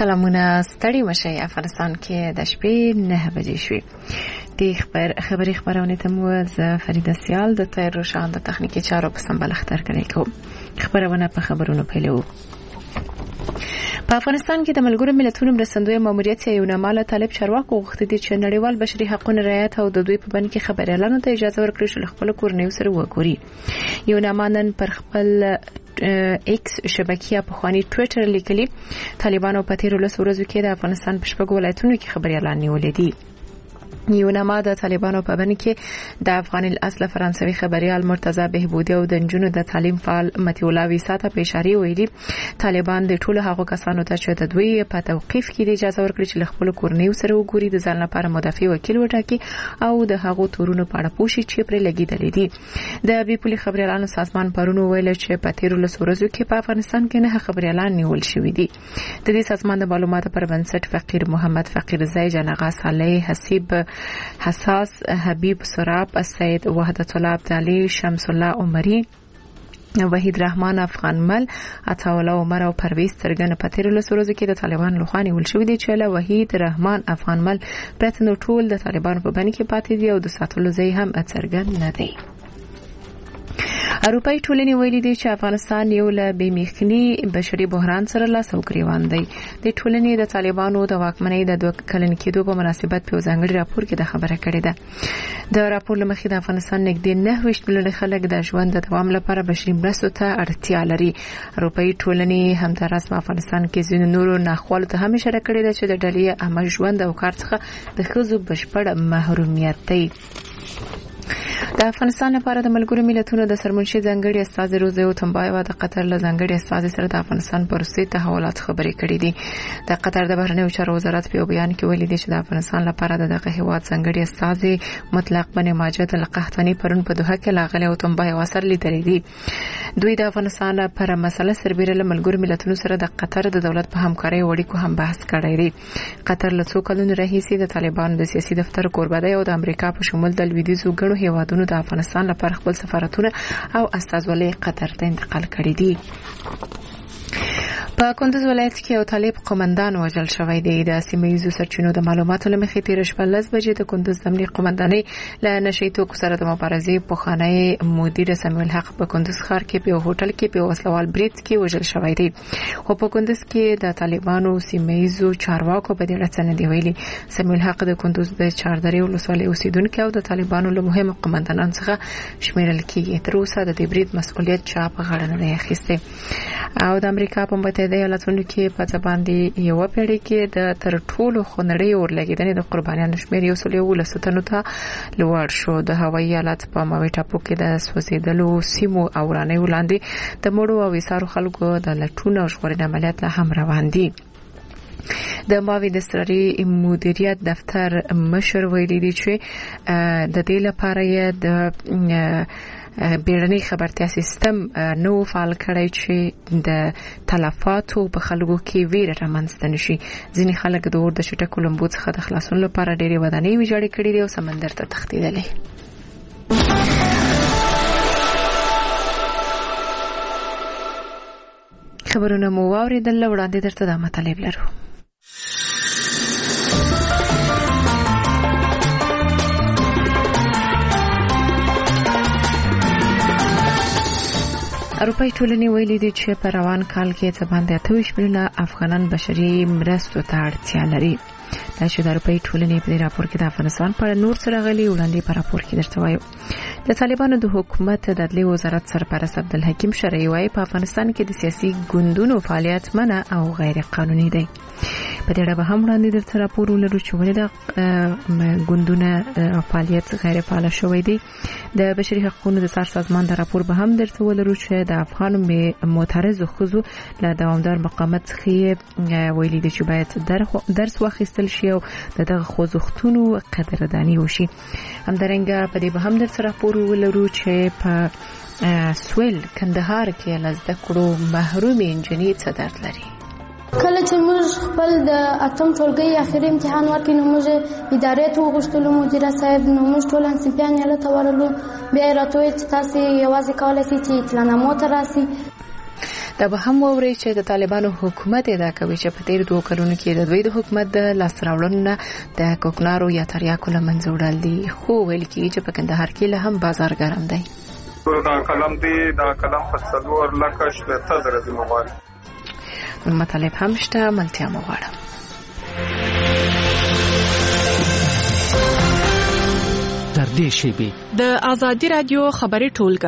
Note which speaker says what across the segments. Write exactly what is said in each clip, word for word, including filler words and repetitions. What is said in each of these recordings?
Speaker 1: سلامونه ستړي مشي افغانستان کې د شپې نه بجې شوې. د خبر خبري خبرونه ته مو ز فریده سیال د تیر روشان د تخنیکی چارو په سمبل اختر کړی کوم خبرونه په خبرونو پیلو. په افغانستان کې د ملګرو ملتونو مرستندوی ماموریت یو ناماله طالب چارواکو غوښتي دي چې نړیوال بشري حقوقو رعایت او د دوی په بڼه کې خبريالانو ته اجازه ورکړي چې خپل کورنیو سره وګوري. یو نامانن پر خپل ایکس شبکیه په خواني ټوئیټر لیکلي طالبانو په تیر ورځ ورځو کې د افغانستان په شپږ ولایتونو کې خبريالان نیولې دي. یو نامه د طالبانو په بڼه کې د افغان الاصل فرانسوي خبريال مرتضی بهبودی او د جنونو د تعلیم فعال متي الله وساته په اشاره ویلي طالبان د ټولو هغو کسانو ته چې د دوی په توقيف کې اجازه ورکړي چې خپل کورنیو سره وګوري د ځان لپاره مدافع وکیل وټاکي او د هغو تورونو په اړه پوښي چې پر لګیدلې دي. د بیپولي خبريالانو سازمان پرونو ویل چې په تیر ورځو کې په افغانستان کې نه خبريالان نیول شوې دي. د دې سازمان د معلوماتو پر بنسټ فقیر محمد فقیر زای جنغا صالح حسیب حساس حبیب سراب سید وحدت الله عبدالي شمس الله عمری وحید رحمان افغان مل عطاوله عمر او پرویز ترګن په تیر ورځو کې د طالبان لخوا نیول شوې دي چې له وحید رحمان افغان مل پرته ټول د طالبان په باندې کې پاتې دي او د ساتلو ځای هم څرګند نه دی. اروپای ټولنې ویلي دي چې افغانستان یو له بېمیخني بشري بحران سره لاس او ګریوان دی. د ټولنې د طالبانو د واکمنۍ د دوه کلن کېدو په مناسبت په ځانګړي راپور کې د خبره کړې ده. د راپور لمخې د افغانستان نږدې نه ویشت میلیونه خلک د ژوند د دوام لپاره بشري مرستو ته اړتیا لري. اروپای ټولنې همداراز په افغانستان کې ځینې نورو ناخوالو ته هم اشاره کړې ده چې د ډلې عامه ژوند او کار څخه د ښځو بشپړ محرومیت دی. د افغانستان لپاره د ملګرو ملتونو د سرمنشي ځانګړي استاد روزه او تنبایو د قطر له ځانګړي استاد سره د افغانستان پروسې تحولات خبرې کړې دي. د قطر د بهرنیو چارو وزارت په بیان کې ویلي دی چې د افغانستان لپاره دغه هیواد ځانګړي استاد مطلق بن ماجد القحطاني پرون په دوحه کې لاغلي او تنبایو سره لیدلې دي. دوی د افغانستان پر مسله سربېره له ملګرو ملتونو سره د قطر د دولت په همکارۍ وړاندې هم بحث کړی دی. قطر له څو کلونو راهیسې د طالبانو د سیاسي دفتر کوربه دی او د امریکا په شمول د لویدیځو ګڼو هیوادونو د افغانستان لپاره خپل سفارتونه او استازولۍ قطر ته انتقال کړي دي. په کندوز ولایت کې یو طالب قومندان وژل شوی دی. د سیمه‌ییزو سرچینو د معلوماتو لمخې تیر شپه لس بجې د کندوز د امنیت قومندانۍ له نشي توکو سره د مبارزې پخوانی مدیر سمیع الحق په کندوز ښار کې په هوټل کې په وسلوال بریټ کې وژل شوی دی. خو په کندوز کې د طالبانو سیمه‌ییزو چارواکو په دې اړه څه نه دی ویلي. سمیع الحق د کندوز د چاردرې ولسوالۍ اوسیدونکو او د طالبانو له مهمو قومندانانو څخه شمیرل کیږي. تر اوسه د دې بریټ مسؤلیت چا په غاړه نه دی اخیستی. او د امریکا په متحده ایالاتونو کې په ځباندې یو پیړۍ کې د تر ټولو خنړې اورلګیدنې د قربانیانو شمېر یو سل یو لسو ته لوړ شو. د هوایي ایالت په ماوی ټاپو کې د سوځېدلو سیمو او ورانیو لاندې د مړو او ایسارو خلکو د لټون او ژغورنې عملیات لا هم روان دي. د ماوی د سرري مدیریت دفتر مشر ویلي دی چې د دې لپاره یې د بیړني خبرتیا سیستم نو فعال کړی چې د تلفاتو په خلکو کې ویره رامنځته نشي. ځینې خلک د اور د شټکو لمبو څخه د خلاصون لپاره ډېرې ودانۍ ویجاړې کړې دي او سمندر ته تښتېدلې. خبرونه مو واورېدل، وړاندې درته دا مطالب لرو. اروپای ټولنې ویلي دي چې په روان کال کې څه باندې اته ویشت میلیونه افغانان بشري مرستو ته اړتیا لري. دا چې د اروپای ټولنې په راپور کې د افغانستان په اړه نور څه راغلي وړاندې په راپور کې درته وایو. د طالبانو د حکومت د عدلي وزارت سرپرست عبدالحکیم شرعي وايي په افغانستان کې د سیاسي ګوندونو فعالیت منع او غیر قانوني دی. په دې اړه به هم وړاندې درته راپور ولرو چې ولې د ګوندونه فعالیت غیر فعال شوی دی. د بشري حقوقو د سر سازمان د راپور به هم درته ولرو چې د افغان معترضو ښځو له دوامدار مقاومت څخه ویلي دي چې باید درس واخیستل شي او دغه خوځښتونو قدرداني وشي. همدارنګه په دې به هم درته راپور ولرو چې په سویل کندهار کې له زده کړو محرومې نجونې څه درد لري.
Speaker 2: کله چې موږ خپل د اتم ټولګي اخري امتحان ورکړو نو موږ ادارې ته وغوښتلو مدیر صاحب نو موږ ټول انسپیان یې له تورلو بیا راته چې تاسو یوازې کولای شئ چې اطلاعنامو ته راسي.
Speaker 1: د دا به هم ووري چې د طالبانو حکومت ادعا کوي چې په تیر دوه کلونو کې د دوی د حکومت د لاسراوړنو د کوکنارو یا تریاکو له منځه وړل دي، خو ویل کېږي چې په کندهار کې له هم بازار ګرم دی.
Speaker 3: دا کلم دی دا کلم په څلور لکه شپېته زره دی موبایل.
Speaker 1: مطالب هم شته، ملتیا مو غواړم.
Speaker 4: تر دې شیبې
Speaker 5: د آزادي رادیو خبري ټولګه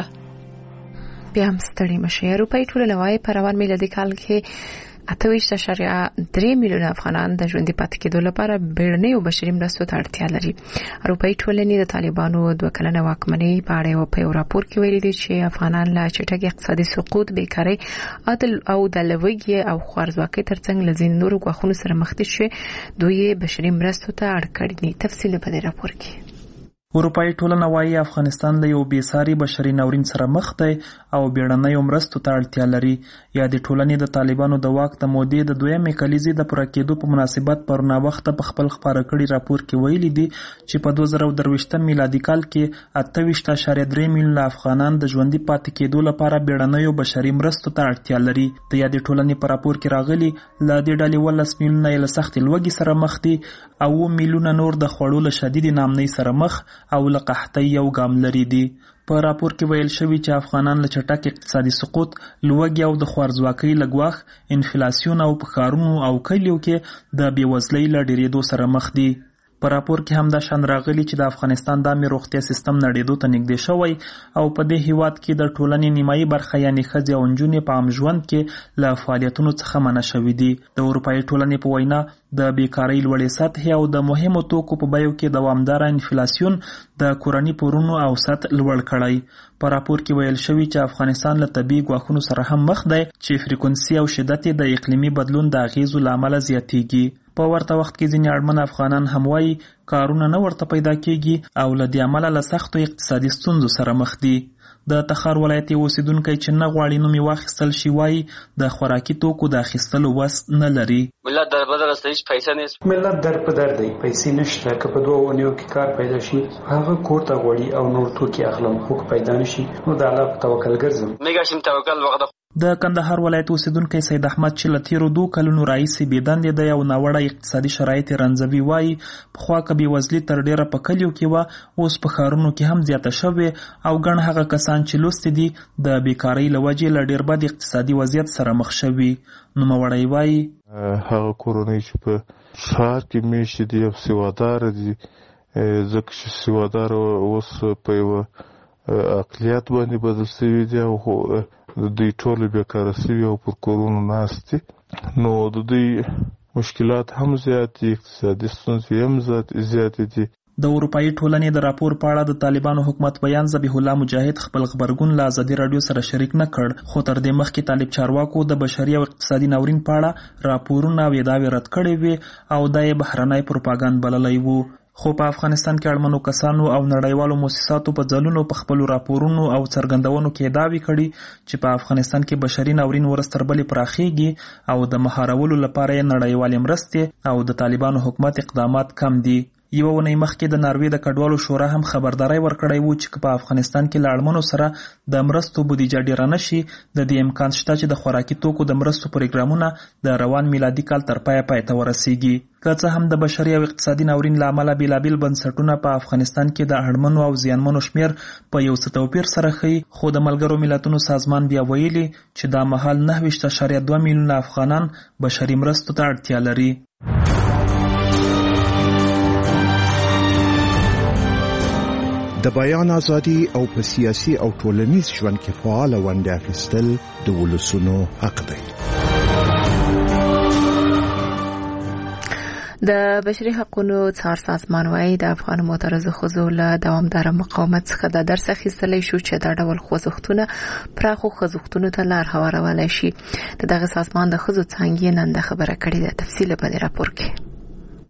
Speaker 1: بیا هم ستړي مشي. اروپایي ټولنه وايي په روان میلادي کال کې اته ویشت اعشاریه درې میلیونه افغانان د ژوندي پاتې کېدو لپاره بیړنۍ او بشري مرستو ته اړتیا لري. اروپایي ټولنې د طالبانو دوه کلنه واکمنۍ په اړه په یو راپور کې ویلي دي چې افغانان له چټک اقتصادي سقوط، بیکارۍ، عدل او د لوږې او خوارځواکۍ ترڅنګ له ځینو نورو ګواښونو سره مخ دي چې دوی بشري مرستو ته اړ کړي دي. تفصیل په دې راپور کې.
Speaker 6: اروپایي ټولنه وايي افغانستان له یو بېساري بشري ناورین سره مخ دی او بیړنۍ مرستو ته اړتیا لري. یا د ټولنې د طالبانو د واک د مودې د دویمې کلیزې د پوره کېدو په مناسبت پر ناوخته په خپل خپاره کړي راپور کې ویلي دي چې په دوه زره درویشتم میلادي کال کې اته ویشت اعشاریه درې میلیونه افغانان د ژوندي پاتې کېدو لپاره بیړنۍ بشري مرستو ته اړتیا لري. د یادې ټولنې په راپور کې راغلي له دې ډلې ولس میلیونه یې له سختې لوږې سره مخ دي او اوه میلیونه نور د خوړو له شدیدې ناامنۍ سره مخ او له قحطۍ یو ګام لري دي. په راپور کې ویل شوی چې افغانان له چټک اقتصادي سقوط، لوږې او د خوارځواکۍ له ګواښ، انفلاسیون او په ښارونو او کلیو کې د بېوزلۍ له ډېرېدو سره مخ دي. په راپور کې هم دا شان راغلي چې د افغانستان د عامه روغتیا سیستم نړېدو ته نږدې شوی او په دې هیواد کې د ټولنې نیمایي برخه یعنې ښځې او نجونې په عام ژوند کې له فعالیتونو څخه منع شوي دي. د اروپایي ټولنې په وینا د بیکارۍ لوړې سطحې او د مهمو توکو په بیو کې دوامداره انفلاسیون د کورني پورونو اوسط لوړ کړی. په راپور کې ویل شوی چې افغانستان له طبیعي ګواښونو سره هم مخ دی چې فریکونسي او شدت د اقلیمي بدلون د اغیزو له امله زیاتیږي. په ورته وخت کې ځینې اړمن افغانان هم وایي کارونه نه ورته پیدا کېږي او له دې امله له سختو اقتصادي ستونزو سره مخ دي. د تخار ولایت اوسیدونکی چې نه غواړي نوم یې واخیستل شي وایي د خوراکي توکو د اخیستلو وس نه لري.
Speaker 7: ملت در بدر است هیڅ پیسې نه،
Speaker 8: ملت در په در دی، پیسې نشته. که په دوه اونیو کې کار پیدا شي هغه کور ته غواړي او نور توکي اخلم، خو پیدا نشي نو د الله په توکل ګرځم.
Speaker 7: میګاشم توکل وغه.
Speaker 6: د کندهار ولایت اوسیدونکی سید احمد چې له تیرو دوه کلونو راهیسې بېدندې دی او ناوړه اقتصادي شرایط یې رنځوي وایي پخوا که بېوزلي تر ډېره په کلیو کې وه، اوس په ښارونو کې هم زیاته شوې او ګڼ هغه کسان چې لوستي دي د بیکارۍ له وجې له ډېر بد اقتصادي وضعیت سره مخ شوي. نوموړی وایي
Speaker 9: هغه کورنۍ چې په ښار کې میشتې دي او سواداره دي، ځکه چې سواداره اوس په یوه اقلیت باندې بدل شوي دي او د دوی ټول بیکاره شوي او پر کورونو ناست دي، نو د دوی مشکلات هم زیات دي، اقتصادي ستونزې هم زیاتې دي.
Speaker 6: د اروپایي ټولنې د راپور په اړه د طالبانو حکومت بیان ذبیح الله مجاهد خپل خبرګون له ازادي راډیو سره شریک نه کړ، خو تر دې مخکې طالب چارواکو د بشري او اقتصادي ناورین په اړه راپورونه او ادعاوې رد کړې وې او دا یې بهرنی پروپاګاندا بللی وو. خو په افغانستان کې اړمنو کسانو او نړیوالو مؤسساتو په ځلونو په خپلو راپورونو او څرګندونو کې ادعاوې کړي چې په افغانستان کې بشري ناورین ورځ تر بلې پراخیږي او د مهارولو لپاره یې نړیوالې مرستې او د طالبانو حکومت اقدامات کم دي. یوه اونۍ مخکې د ناروې د کډوالو شورا هم خبرداری ورکړی و چې په افغانستان کې له اړمنو سره د مرستو بودیجه ډیره نشي، د دې امکان شته چې د خوراکي توکو د مرستو پروګرامونه د روان میلادي کال تر پایه پای ته ورسیږي. که څه هم د بشري او اقتصادي ناورین له امله بېلابېل بنسټونه په افغانستان کې د اړمنو او زیانمنو شمېر په یو څه توپیر سره ښیي، خو د ملګرو ملتونو سازمان بیا ویلي چې دا مهال نهه ویشت اعشاریه دوه میلیونه افغانان بشري مرستو ته اړتیا لري.
Speaker 10: د بیان ازادي او په سیاسي او ټولنیز ژوند کې فعال ونډه اخیستل د ولسونو حق دی.
Speaker 1: د بشري حقوقو څار سازمان وايي د افغان معترض ښځو له دوامداره مقاومت څخه د درس اخیستلی شو چې دا ډول خوځښتونه پراخو خوځښتونو ته لار هوارولی شي. د دغه سازمان د ښځو څانګې نن د خبره کړې ده. تفصیل په دې راپور کې.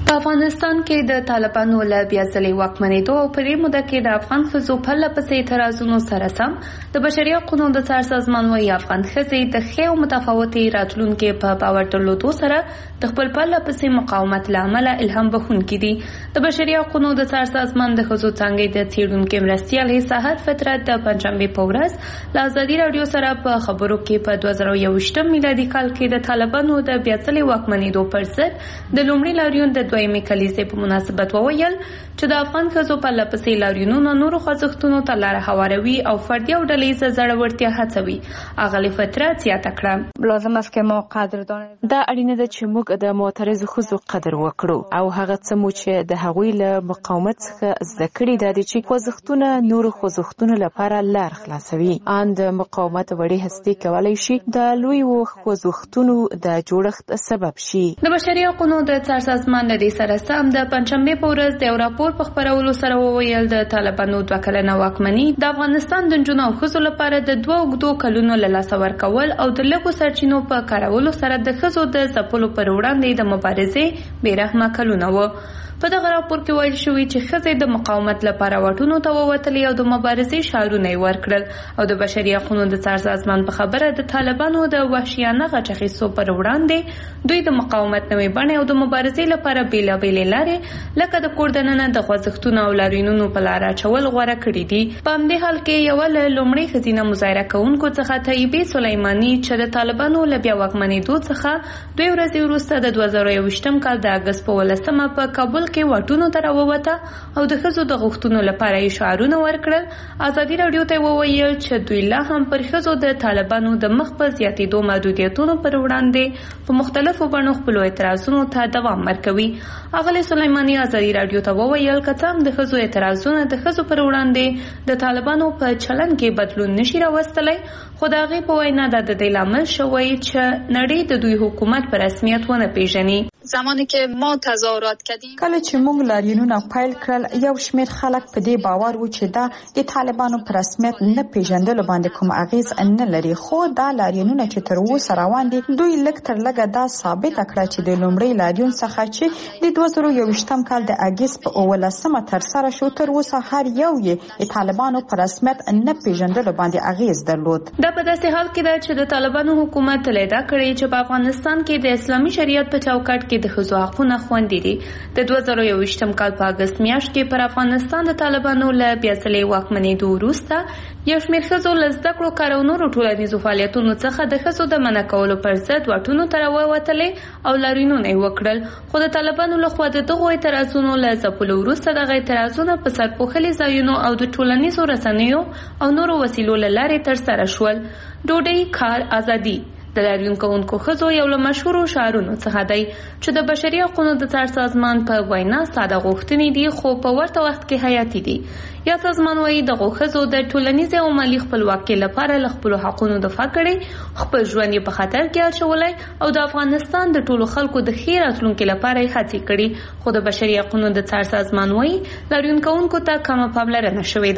Speaker 11: په افغانستان کې د طالبانو له بیا ځلې واکمنېدو او په دې موده کې د افغان ښځو پرله پسې اعتراضونو سره سم د بشري حقوقو د څار سازمان وايي افغان ښځې د ښې او متفاوتې راتلونکي په باور درلودو سره د خپل پرله پسې مقاومت له امله الهام بخښونکي دي. د بشري حقوقو د څار سازمان د ښځو څانګې د څېړونکي مرستیال حساحت فطرت د پنجشنبې په ورځ له ازادي راډیو سره په خبرو کې په دوه زره یوویشتم میلادي کال کې د طالبانو د بیا ځلې واکمنېدو پر ضد د لومړي لاریون د دویمې کلیزې په مناسبت وویل چې د افغان ښځو پرله پسې لاریونونه نورو خوځښتونو ته لاره هواروي او فردي او ډلهییزه زړورتیا هڅوي. اغلې فطرت زیاته کړه
Speaker 12: لازم است که ما قدردان
Speaker 5: دا اړینه ده چې موږ د معترضو ښځو قدر وکړو او هغه څه مو چې د هغوی له مقاومت څخه زده کړي دا دي چې خوځښتونه نورو خوځښتونو لپاره لار خلاصوي. ان د مقاومت وړې هستې کولی شي د لویو خوځښتونو د جوړښت سبب شي.
Speaker 11: د بشري حقوقو د څار سازمان له دې سره سم د پنجشنبې په ورځ د یو راپور په خپرولو سره وویل د طالبانو دوه کلنه واکمني د افغانستان د نجونو او ښځو لپاره د دوه اوږدو کلونو له لاسه ورکول او د لږو سرچینو په کارولو سره د ښځو د ځپلو پر وړاندې د مبارزې بېرحمه کلونه وو. په دغه راپور کې ویل شوي چې ښځې د مقاومت لپاره واټونو ته ووتلې او د مبارزې شعارونه یې ورکړل او د بشري حقوقو د څار سازمان په خبره د طالبانو د وحشیانه غچ اخیستو پر وړاندې دوی د مقاومت نوې بڼې او د مبارزې لپاره بېلابېلې لارې لکه د کور دننه د خوځښتونو او لاریونونو په لاره اچول غوره کړي دي. په همدې حال کې یوه له لومړۍ ښځینه مظاهره کوونکو څخه طیبې سلیماني چې د طالبانو له بیا واکمنېدو څخه دوی ورځې وروسته د دوه زره یوویشتم کال د اګست په ولسمه په کابل کې واټونو ته راووته او د ښځو د غوښتنو لپاره یې شعارونه ورکړل. ازادي راډیو ته وویل چې دوی لا هم پر ښځو د طالبانو د مخ په زیاتېدو محدودیتونو پر وړاندې په مختلفو بڼو خپلو اعتراضونو ته دوام ورکوي. اغلې سلیماني ازادي راډیو ته وویل که څه هم د ښځو اعتراضونه د ښځو پر وړاندې د طالبانو په چلن کې بدلون نشي راوستلی خو د هغې په وینا دا د دې لامل شوی چې نړۍ د دوی حکومت په رسمیت ونه پیژني.
Speaker 12: زمانی که ما تظاهرات کردیم
Speaker 13: کله چې موږ لاریونونه پیل کړل یو شمېر خلک په دې باور و چې دا د طالبانو په رسمیت نه پیژندلو باندې کوم اغیز نه لري خو دا لاریونونه چې تر اوسه روان دي دوی لږ تر لږه دا ثابت کړه چې د لومړي لاریون څخه چې د دوه زره یوویشتم کال د اګست په اوولسمه ترسره شو تر اوسه هر یو یې د طالبانو په رسمیت نه پیژندلو باندې اغیز درلود.
Speaker 11: دا په داسې حال کې ده چې د طالبانو حکومت لیدا کړی چې په افغانستان کې د اسلامي شریعت په چوکاټ کې د ښځو حقونه خوندي دي. د دوه زره یوویشتم کال په اګست میاشت کې پر افغانستان د طالبانو له بیا ځلې واکمنېدو وروسته یو شمېر ښځو له زده کړو کار او نورو ټولنیزو فعالیتونو څخه د ښځو د منع کولو پر ضد واټونو ته راووتلې او لاریونونه یې وکړل خو د طالبانو لخوا د دغو اعتراضونو له ځپلو وروسته دغه اعتراضونه په سرپوښلي ځایونو او د ټولنیزو رسنیو او نورو وسیلو له لارې ترسره شول. ډوډۍ، کار، ازادي د لاریون کوونکو ښځو یو له مشهورو شعارونو څخه دی چې د بشري حقوقو د څار سازمان په وینا ساده غوښتنې دي خو په ورته وخت کې حیاتي دي. یا سازمان وايي دغو ښځو د ټولنیزې او مالي خپلواکۍ لپاره له خپلو حقونو دفاع کړې خپل ژوند یې په خطر کې اچولی او د افغانستان د ټولو خلکو د ښې راتلونکي لپاره یې هڅې کړي خو د بشري حقوقو د څار سازمان وايي لاریون کوونکو ته کمه پاملرنه شوې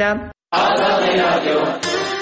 Speaker 11: ده.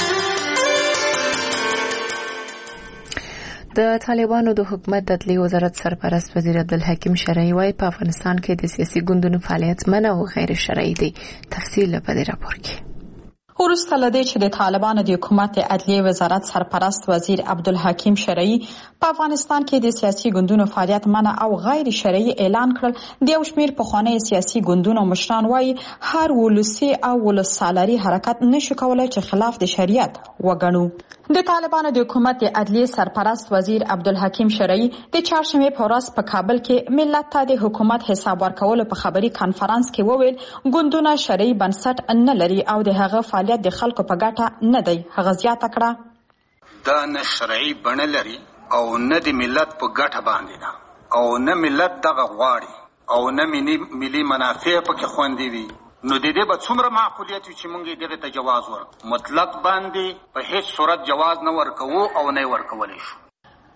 Speaker 1: د طالبانو د حکومت د عدلیې وزارت سرپرست وزیر عبدالحکیم شرعي وايي په افغانستان کې د سیاسي ګوندونو فعالیت منع او غیر شرعي دی. تفصیل په دې راپور کې.
Speaker 13: وروسته له دې چې د طالبانو د حکومت د عدلیې وزارت سرپرست وزیر عبدالحکیم شرعي په افغانستان کې د سیاسي ګوندونو فعالیت منع او غیر شرعي اعلان کړل د یو شمېر پخواني سیاسي ګوندونو مشران وايي هر ولسي او ولسسالاري حرکت نشي کولای چې خلاف د شریعت وګڼو. د طالبانو د حکومت د عدلیې سرپرست وزیر عبدالحکیم شرعي د چهارشنبې په ورځ په کابل کې ملت ته د حکومت حساب ورکولو په خبري کانفرنس کې وویل ګوندونه شرعي بنسټ نه لري او د هغه فعالیت د خلکو په ګټه نه دی. هغه زیاته کړه
Speaker 14: دا نه شرعي بڼه لري او نه د ملت په ګټه باندې ده او نه ملت دغه غواړي او نه ملي منافع پکې خوندي وي نو د دې به څومره معقولیت وي چې موږ یې دغې ته جواز ورکړو. مطلق باندې په هیڅ صورت جواز نه ورکوو او نه یې ورکولی شو.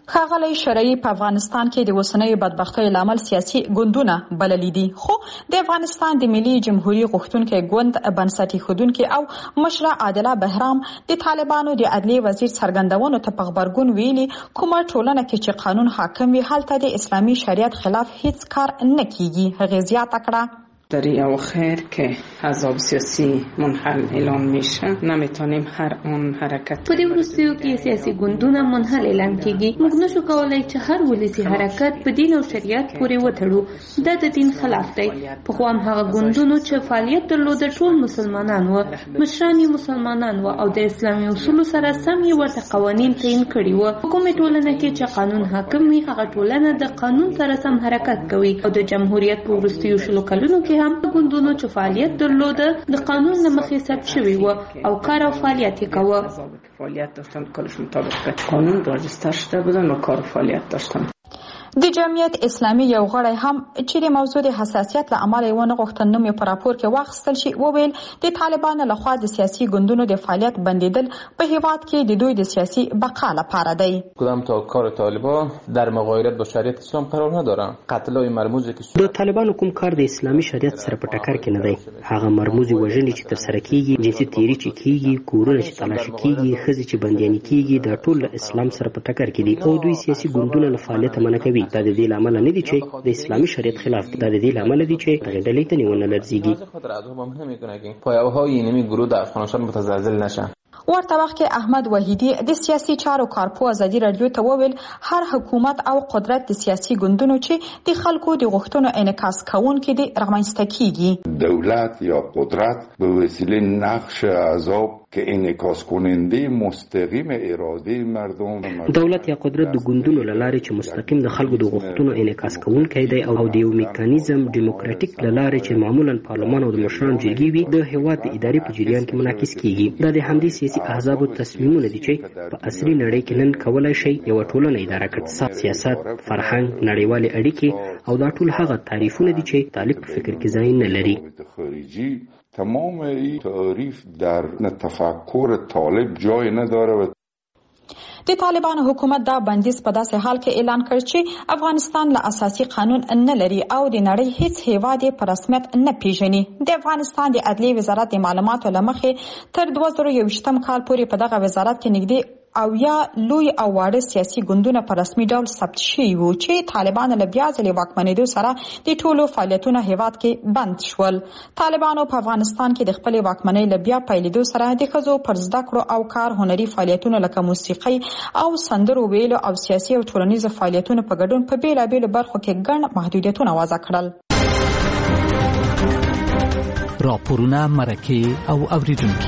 Speaker 13: ښاغلی شرعي په افغانستان کې د اوسنیو بدبختیو لامل سیاسي ګوندونه بللي دي، خو د افغانستان د ملي جمهوریت غوښتونکي ګوند بنسټ ایښودونکي او مشره عادله بهرام د طالبانو د عدلیې وزیر څرګندونو ته په غبرګون ویلي کومه ټولنه کې چې قانون حاکم وي هلته د اسلامي شریعت خلاف هیڅ کار نه کیږي. هغې زیاته کړه
Speaker 15: در اواخر که حزب سیاسی منحل اعلان میشه نمیتونیم هر آن حرکت
Speaker 11: په دې وروستیو کې سیاسي ګوندونه منحل اعلان کیږي. موږ نشو کولای چې هر ولسي حرکت په دین او شریعت پورې وتړو. دا د دین خلاف دی. په خو هم هغه ګوندونو چې فعالیت درلوده ټول مسلمانان وو، مشران یې مسلمانان وو او د اسلامي اصولو سره سم یې ورته قوانین تعیین کړي وو. په کومه ټولنه کې چې قانون حاکم وي هغه ټولنه د قانون سره سم حرکت کوي او د جمهوریت په وروستیو شلو کلونو کې هم ګوندونو چې فعالیت درلوده د قانون له مخې ثبت شوي وو او کار او فعالیت یې کاوه.
Speaker 15: فعالیت داشتن کارش مطابق قانون راجستر شده بودن و کار و فعالیت داشتن.
Speaker 13: د جمعیت اسلامي یو غړی هم چې د موضوع د حساسیت له امله یې ونه غوښتل نوم یې په راپور کې واخیستل شي وویل د طالبانو لخوا د سیاسي ګوندونو د فعالیت بندیدل په هیواد کې د دوی د سیاسي بقا لپاره دی.
Speaker 16: کدام تا کار طالبان در مغایرت با شریعت اسلام قرار ندارن. قتلای مرموزی که
Speaker 17: د طالبانو کوم کار د اسلامي شریعت سره په ټکر کې نه دی. هغه مرموزي وژنې چې ترسره کیږي، جنسي تیری چې کیږي، کورونه چې تلاشي کیږي، ښځې چې بندیانې کیږي، دا ټول له اسلام سره په ټکر کې دي او دوی سیاسي ګوندونه له فعالیت منع کوي. دا د دې لامل نه دي چې د اسلامي شریعت خلاف دي. دا د دې لامل دي چې هغه ډلې ته نیونه لرزيږي.
Speaker 16: پایه‌های اینمی گروه در افغانستان متزلزل نشن.
Speaker 13: ورته وخت کې احمد وحیدی د سیاسي چارو کارپو ازادي رادیو ته وویل هر حکومت او قدرت د سیاسي ګوندونو چې د خلکو د غوښتنو انعکاس کوونکي دي رامنځته کیږي.
Speaker 18: دولت یا قدرت به وسیله نقش عذاب که انعکاس کننده مستقیم اراده مردم
Speaker 17: دولت یا قدرت د ګوندونو لاره چې مستقیم د خلکو د غوښتنو انعکاس کوونکی دی او د یو میکانیزم ډیموکراتیک لاره چې معمولا پارلمان او د مشرانو جرګې وي د هیواد د اداري په جریان کې منعکس کیږي. دا د همدې سیاسي احزابو تصمیمونه دي چې په عصري نړۍ کې نن کولای شي یو ټولنه اداره کړي. سیاست، فرهنګ، نړیوالې اړیکې او دا ټول هغه تعریفونه دي چې طالب په فکر کې ځای نه لري.
Speaker 18: تمام این تعریف در تفکر طالب جای نداره.
Speaker 13: د طالبانو حکومت دا بندیز په داسې حال کې اعلان کړ چې افغانستان له اساسي قانون نه لري او د نړۍ هیڅ هیواد په رسمیت نه پیژني. د افغانستان د عدلیې وزارت د معلوماتو له مخې تر دوه زره یوویشتم کال پورې په دغه وزارت کې نږدې او یا لوی او واړه سیاسي ګوندونه په رسمي ډول ثبت شوي وو چې طالبان له بیا ځلې واکمنېدو سره د ټولو فعالیتونو هیواد کې بند شول. طالبانو په افغانستان کې د خپلې واکمنۍ له بیا پیلېدو سره د ښځو پر زده کړو او کار هنري فعالیتونو لکه موسیقي او سندرو ویلو او سیاسي او ټولنیزو فعالیتونو په ګډون په بېلابېلو برخو کې ګڼ محدودیتونه وضع کړل.
Speaker 4: راپورونه، مرکې او اوریدونکي.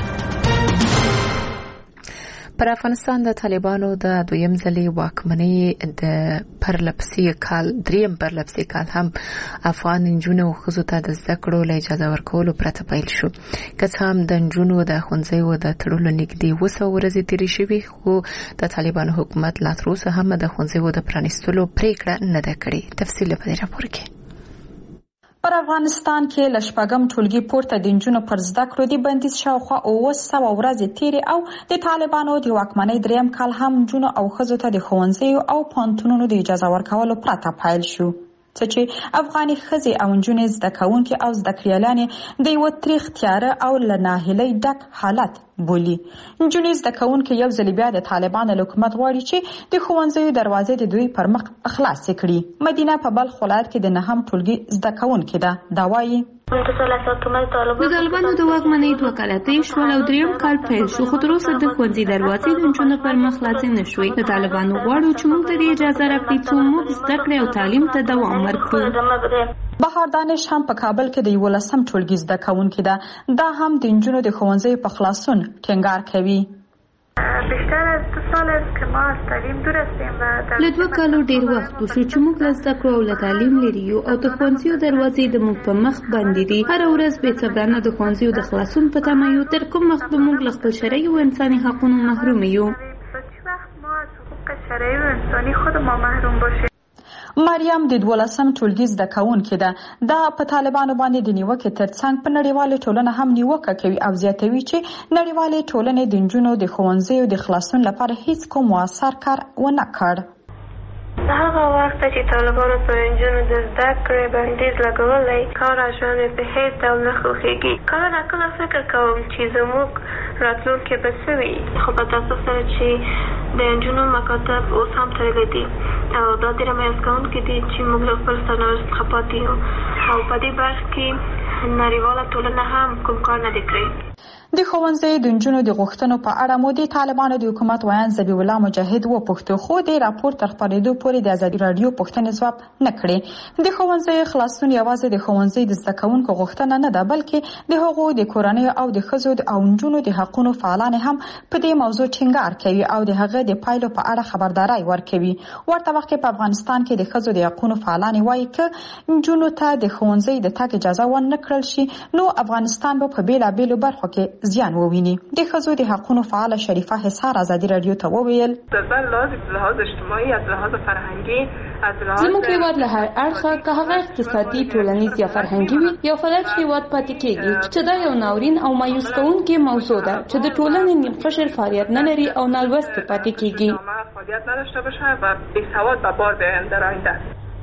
Speaker 1: پر افغانستان د طالبانو د دویم ځلې واکمنۍ د پرلپسې کال دریم پرلپسې کال هم افغان نجونو او ښځو ته د زده کړو له اجازه ورکولو پرته پیل شو. که څه هم د نجونو د ښوونځیو د تړلو نږدې اوه سوه ورځې تېرې شوې خو د طالبانو حکومت لا تر اوسه هم د ښوونځیو د پرانیستلو پریکړه نه ده کړې. تفصیل په دې راپور کې.
Speaker 13: پر افغانستان کې له شپږم ټولګي پورته د نجونو پر زده کړو د بندیز شاوخوا اوه سوه ورځې تېرې او د طالبانو د واکمنۍ دریم کال هم نجونو او ښځو ته د ښوونځیو او پوهنتونونو د اجازه ورکولو پرته پیل شو. څه چې افغاني ښځې او نجونې زده کوونکې او زده کړیالانې د یوه تریخ تیاره او له ناهیلۍ ډک حالت بولي. نجونې زده کوونکې یو ځل بیا د طالبانو له حکومت غواړي چې د ښوونځیو دروازې د دوی پر مخ خلاصې کړي. مدینه په بلخ ولایت کې د نهم ټولګي زده کوونکې ده. دا وایي
Speaker 11: د طالبانو د واکمنۍ دوه کاله تېر شول او دریم کال پیل شو خو تر اوسه د ښوونځي دروازې د نجونو پر مخ خلاصې نه شوې. د طالبانو غواړو چې موږ ته اجازه راکړي څو موږ زده کړې او تعلیم ته دوام ورکړو.
Speaker 13: بهار دانش هم په کابل کې د یولسم ټولګي زده کوونکې ده. دا هم د نجونو د ښوونځیو په خلاصون ټینګار کوي.
Speaker 19: بیشتر از دو سال است که ما از تعلیم دور هستیم و
Speaker 11: له دوه کالو ډېر وخت وشو چې موږ له زده کړو او له تعلیم لرې یو او د ښوونځیو دروازې د موږ په مخ بندې دي. هره ورځ بې صبرانه د ښوونځیو د خلاصون په تمه یو تر کوم وخت به موږ له خپل شرعي او انساني حقونو محروم یو.
Speaker 19: ما از حقوق شرعی و انسانی خود ما محروم باشیم.
Speaker 13: مریم د دولسم ټولګي زده کوونکې ده. دا په طالبانو باندې د نیوکې ترڅنګ په نړیواله ټولنه هم نیوکه کوي او زیاتوي چې نړیواله ټولنه د نجونو د ښوونځیو د خلاصون لپاره هیڅ کوم مؤثر کار ونه کړ.
Speaker 19: هغه وخت چې طالبانو پر نجونو د زده کړې بندیز لګولی کار او ژوند مې په هېڅ ډول نه خوښېږي. کله ناکله فکر کوم چې زموږ راتلونکی به څه وي، خو په تاسف سره چې د نجونو مکاتب اوس هم تړلي دي او دا ډېره مایوس کوونکي دي چې موږ له خپل سرنوشت څخه پاتې یو او په دې برخه کې نړیواله ټولنه هم کوم کار نه دی کړی.
Speaker 13: د ښوونځي د نجونو د غوښتنو په اړه مو د طالبانو د حکومت ویان ذبیح الله مجاهد وپوښتل، خو د راپور تر خپرېدو پورې د ازادي راډیو پوښتنې ځواب نه کړې. د ښوونځي خلاصون یوازې د ښوونځي د زده کوونکو غوښتنه نه ده، بلکې د هغو د کورنیو او د ښځو او نجونو د حقونو فعالان هم په دې موضوع ټینګار کوي او د هغه د پایلو په اړه خبرداري ورکوي. ورته وخت کې په افغانستان کې د ښځو د حقونو فعالان وایي چې نجونو ته د ښوونځي د تګ اجازه ونه کړل شي نو افغانستان به په بیلابېلو برخو کې زیان وویني. د ښځو د حقونو فعال شریفه حصار ازادي راډیو ته وویل
Speaker 20: از لحاظ اجتماعي از لحاظ فرهنګي از لحاظ
Speaker 11: زموږ هیواد له هر اړخه که هغه اقتصادي ټولنیز یا فرهنګي وي یو فلج هیواد پاتې کېږي چې دا یو ناورین او مایوس کوونکې موضوع ده چې د ټولنې نیم قشر فعالیت نه لري او نالوستې پاتې کېږي.
Speaker 20: فعالیت نداشته باشه و بیسواد به بار بیاین در آینده.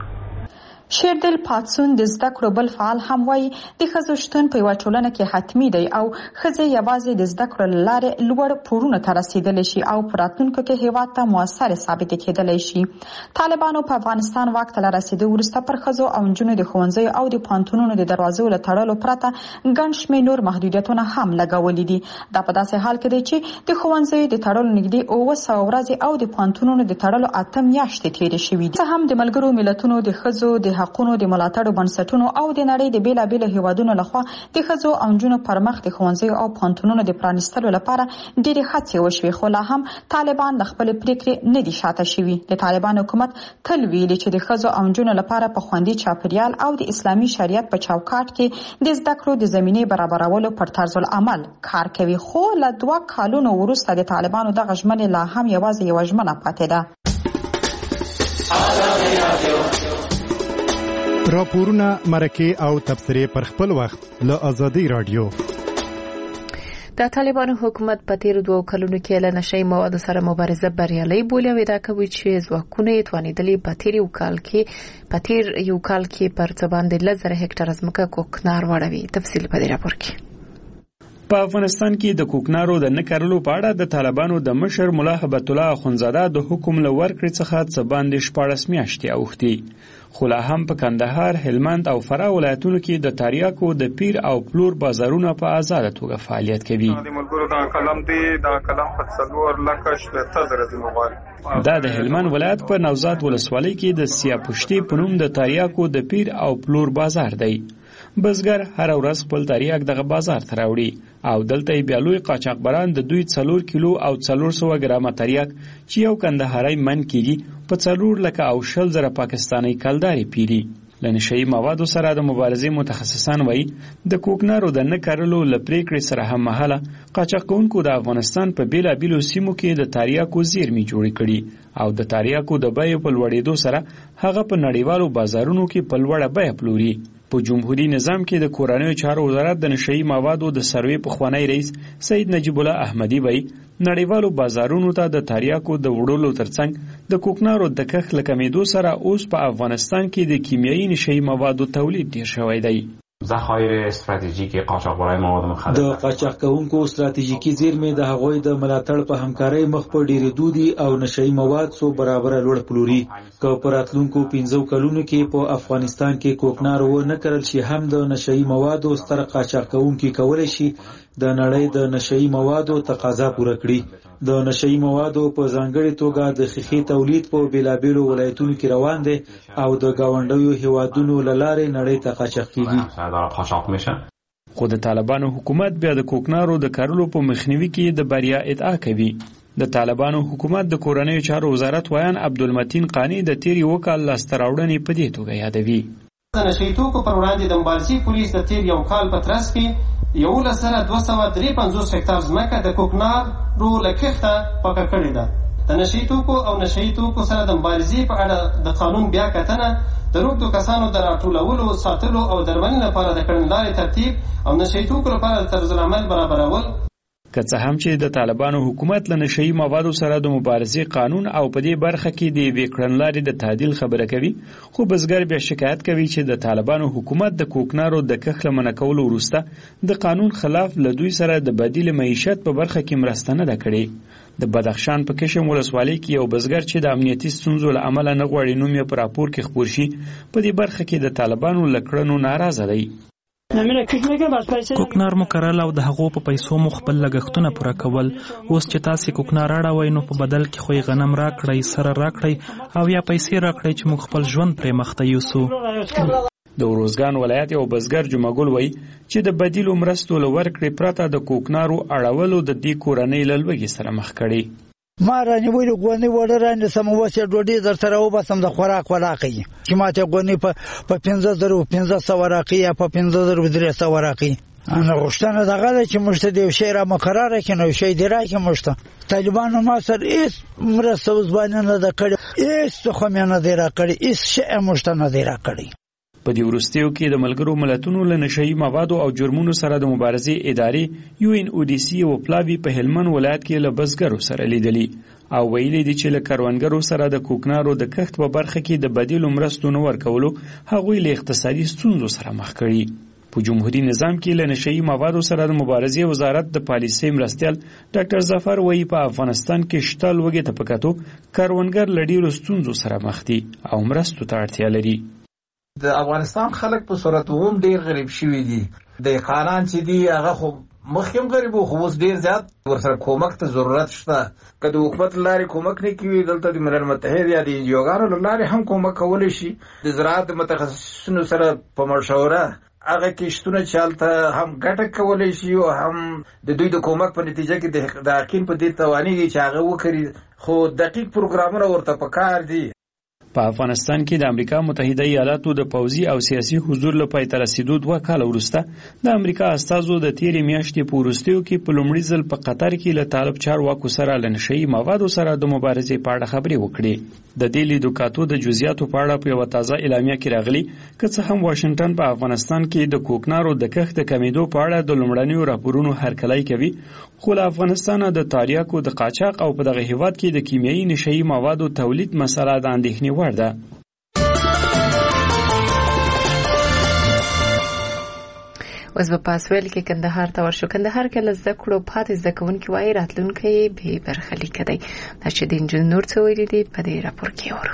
Speaker 13: شیردل پاتسون د زده کړو بل فعال هم وایي د ښځو شتون په یوه ټولنه کې حتمي دی او ښځې یوازې د زده کړو له لارې لوړ پوړونو ته رسیدلی شي او په راتلونکو کې هیواد ته مؤثرې ثابتې کېدلی شي. طالبانو په افغانستان واک ته له رسېدو وروسته پر ښځو او نجونو د ښوونځیو او د پوهنتونونو د دروازو له تړلو پرته ګڼ شمېر نور محدودیتونه هم لګولي دي. دا په داسې حال کې دی چې د ښوونځیو د تړلو نږدې اووه سوه ورځې او د پوهنتونونو د تړلو اته میاشتې تېرې شوي دي. څه هم د ملګرو ملتونو د ښځو د حقونو د ملاتړو بنسټونو او د نړۍ د بیلابېلو هیوادونو لخوا د ښځو او نجونو پر مخ د ښوونځیو او پوهنتونونو د پرانیستلو لپاره ډېرې هڅې وشوې، خو لا هم طالبان د خپلې پریکړې نه دي شاته شوي. د طالبان حکومت تل ویلي چې د ښځو او نجونو لپاره په خوندي چاپیریال او د اسلامي شریعت په چوکاټ کې د زده کړو د زمینې برابرولو پر طرز العمل کار کوي، خو له دوه کالونو وروسته د طالبانو دغه ژمنې لا هم یوازې یوه ژمنه پاتې ده.
Speaker 21: راپورونه، مرکې او تبصرې پر خپل وخت له ازادي راډیو.
Speaker 1: د طالبانو حکومت په تیرو دوو کلونو کې له نشئی موادو سره مبارزه بریالۍ بولي او ادعا کوي چې ځواکونه یې توانېدلي په تیر یو کال کې په تیر یو کال کې پر څه باندې لس زره هکټاره ځمکه کوکنار واړوي. تفصیل په دې راپور کې.
Speaker 22: په افغانستان کې د کوکنارو د نه کرلو په اړه د طالبانو د مشر ملا هبت الله اخونزاده د حکم له ورکړې څخه څه باندې شپاړس میاشتې اوښتې، خو لا هم په کندهار، هلمند او فراه ولایتونو کې د تریاکو د پیر او پلور بازارونه په آزاده توګه فعالیت کوي.
Speaker 3: د ملګرو د قلم دی د قلم په څلور لکه شپږ زره دی موبایل.
Speaker 22: دا د هلمند ولایت په نوزاد ولسوالۍ کې د سیاپشتي په نوم د تریاکو د پیر او پلور بازار دی. بزګر هر ورځ خپل تریاک دغه بازار ته راوړي او دلته یې بیا لوی قاچاقبران د دوی څلور کیلو او څلور سوه ګرامه تریاک چې یو کندهاري من کېږي په څلور لکه او شل زره پاکستاني کلدارې پیري. له نشهیي موادو سره د مبارزې متخصصان وایي د کوکنارو د نه کرلو له پریکړې سره هم مهاله قاچاق کوونکو د افغانستان په بیلابیلو سیمو کې د تریاکو زیرمې جوړې کړي او د تریاکو د بیې په لوړېدو سره هغه په نړیوالو بازارونو کې په لوړه بیه پلوري. په جمهوریت نظام کې د کورنیو چارو وزارت د نشهیي موادو د سروې پخوانی رئیس سید نجیب الله احمدی وایي نړیوالو بازارونو ته د تریاکو د وړلو ترڅنګ د کوکنارو د کښت له کمېدو سره اوس په افغانستان کې د کیمیاوي نشهیي موادو تولید ډیر شوی دی.
Speaker 23: ذخایر استراتیژیک قاچاقبرای مواد مخدر
Speaker 24: د قاچاق کوونکو استراتیژیکي زیرمې د هغوی د ملاتړ په همکارۍ مخ په ډېرېدو دي او نشهیي مواد څو برابره لوړ پلوري. که په راتلونکو پنځو کلونو کې په افغانستان کې کوکنار ونه کرل شي هم د نشهیي موادو ستر قاچاق کوونکي کولی شي د نړۍ د نشهیي موادو تقاضا پوره کړي. د نشهیي موادو په ځانګړې توګه د ښیښې تولید په بیلابیلو ولایتونو کې روان دی او د ګاونډیو هیوادونو له لارې نړۍ ته قاچاق کیږي.
Speaker 22: خو د طالبانو حکومت بیا د کوکنارو د کرلو په مخنیوي کې د بریا ادعا کوي. د طالبانو حکومت د کورنیو چارو وزارت ویان عبدالمتین قانی د تیر یو کال لاسته راوړنې په دې توګه یادوي.
Speaker 25: د نشهیي توکو پر وړاندې د مبارزې پولیس د تیر یو کال په ترڅ کې یولس زره دوه سوه درې پنځوس هکټار ځمکه د کوکنارو له کښته پاکه کړې ده. د نشهیي توکو او نشهیي توکو سره د مبارزې په اړه د قانون بیا کتنه، د روږدو کسانو د راټولولو، ساتلو او درملنې لپاره د کړنلارې ترتیب او نشهیي توکو لپاره د طرزالعمل برابرول.
Speaker 22: که څه هم چې د طالبانو حکومت له نشهیي موادو سره د مبارزې قانون او په دې برخه کې د یوې کړنلارې د تعدیل خبره کوي، خو بزګر بیا شکایت کوي چې د طالبانو حکومت د کوکنارو د کښت له منع کولو وروسته د قانون خلاف له دوی سره د بدیل معیشت په برخه کې مرسته نه ده کړې. د بدخشان په کشم ولسوالۍ کې یو بزګر چې د امنیتي ستونزو له امله نه غواړي نوم یې په راپور کې خپور شي، په دې برخه کې د طالبانو له کړنو ناراضه دی.
Speaker 2: کوکنار مو کرل او د هغو په پیسو مو خپل لګښتونه پوره کول. اوس چې تاسې کوکنار اړوئ نو په بدل کې خو یې غنم راکړئ، سره راکړئ او یا پیسې راکړئ چې موږ خپل ژوند پرې مخته یوسو.
Speaker 22: د ورزګان ولایت یو بزګر جمعګل وایي چې د بدیلو مرستو له ورکړې پرته د کوکنارو اړولو د دې کورنۍ له لوږې سره مخ کړي.
Speaker 6: ما رانیولې غونې وړه رانیسم، اوس یې ډوډۍ در سره وباسم د خوراک ولاقي چې ماته غونې په پنځه زرو پنځه سوه راقي یا په پنځه زرو درې سوه راقي. انا غوښتنه دغه ده چې موږ ته د یو شی را مقرره کړي، نو شی دې راکړي موږ ته. طالبانو ما سره هېڅ مرسته اوس باندې نه ده کړې، هېڅ تخم یې نه دی راکړی، هېڅ شی یې موږ ته نه دی راکړی.
Speaker 22: په دې وروستیو کې د ملګرو ملتونو له نشهیي موادو او جرمونو سره د مبارزې ادارې یو ان او ډي سي او پلاوي په هلمند ولایت کې له بزګرو سره لیدلي او ویلي دي چې له کروندګرو سره د کوکنارو د کښت په برخه کې د بدیلو مرستو نه ورکولو هغوی له اقتصادي ستونزو سره مخ کړي. په جمهوریت نظام کې له نشهیي موادو سره د مبارزې وزارت د پالیسۍ مرستیال ډاکټر ظفر وایي په افغانستان کې شته لوږې ته په کتو کروندګر له ډېرو ستونزو سره مخ دي او مرستو ته اړتیا لري.
Speaker 7: د افغانستان خلک په صورت هم ډیر غریب شوي دي. د خانان چې دي هغه خو مخکې هم غریب وو، خو اوس ډیر زیات ورسره کومک ته ضرورت شته. که د حکومت له لارې کومک نه کیږي، دلته د ملل متحد یا د انجیوګانو له لارې هم کومک کولی شي. د زراعت د متخصصینو سره په مشوره هغه کښتونه چې هلته هم ګټه کولی شي او هم د دوی د کومک په نتیجه کې د حقین په دې توانېږي چې هغه وکړي، خو دقیق پروګرامونه ورته پکار دي.
Speaker 22: په افغانستان کې د امریکا متحده ایالاتو د پوځي او سیاسي حضور له پای ته رسیدو دوه کاله وروسته د امریکا استازو د تیرې میاشتې په وروستیو کې په لومړي ځل په قطر کې له طالب چارواکو سره له نشهیي موادو سره د مبارزې په اړه خبرې وکړې. د دې لیدوکاتو د جزئیاتو په اړه په یوه تازه اعلامیه کې راغلي، که څه هم واشنګټن په افغانستان کې د کوکنارو د کښت د کمیدو په اړه د لومړنیو راپورونو هرکلی کوي، خو له افغانستانه د تاریاکو د قاچاق او په دغه هیواد کې د کیمیاوي نشهیي موادو تولید مسله د اندېښنې وړ ده.
Speaker 1: اوس به په اسویل کې کندهار ته ورشو. کندهار کې له زده کړو پاتې زده کوونکي وایي راتلونکی بې برخلیکه دی. دا چې د نجونو نور څه ویلي دي په دې راپور کې اورو.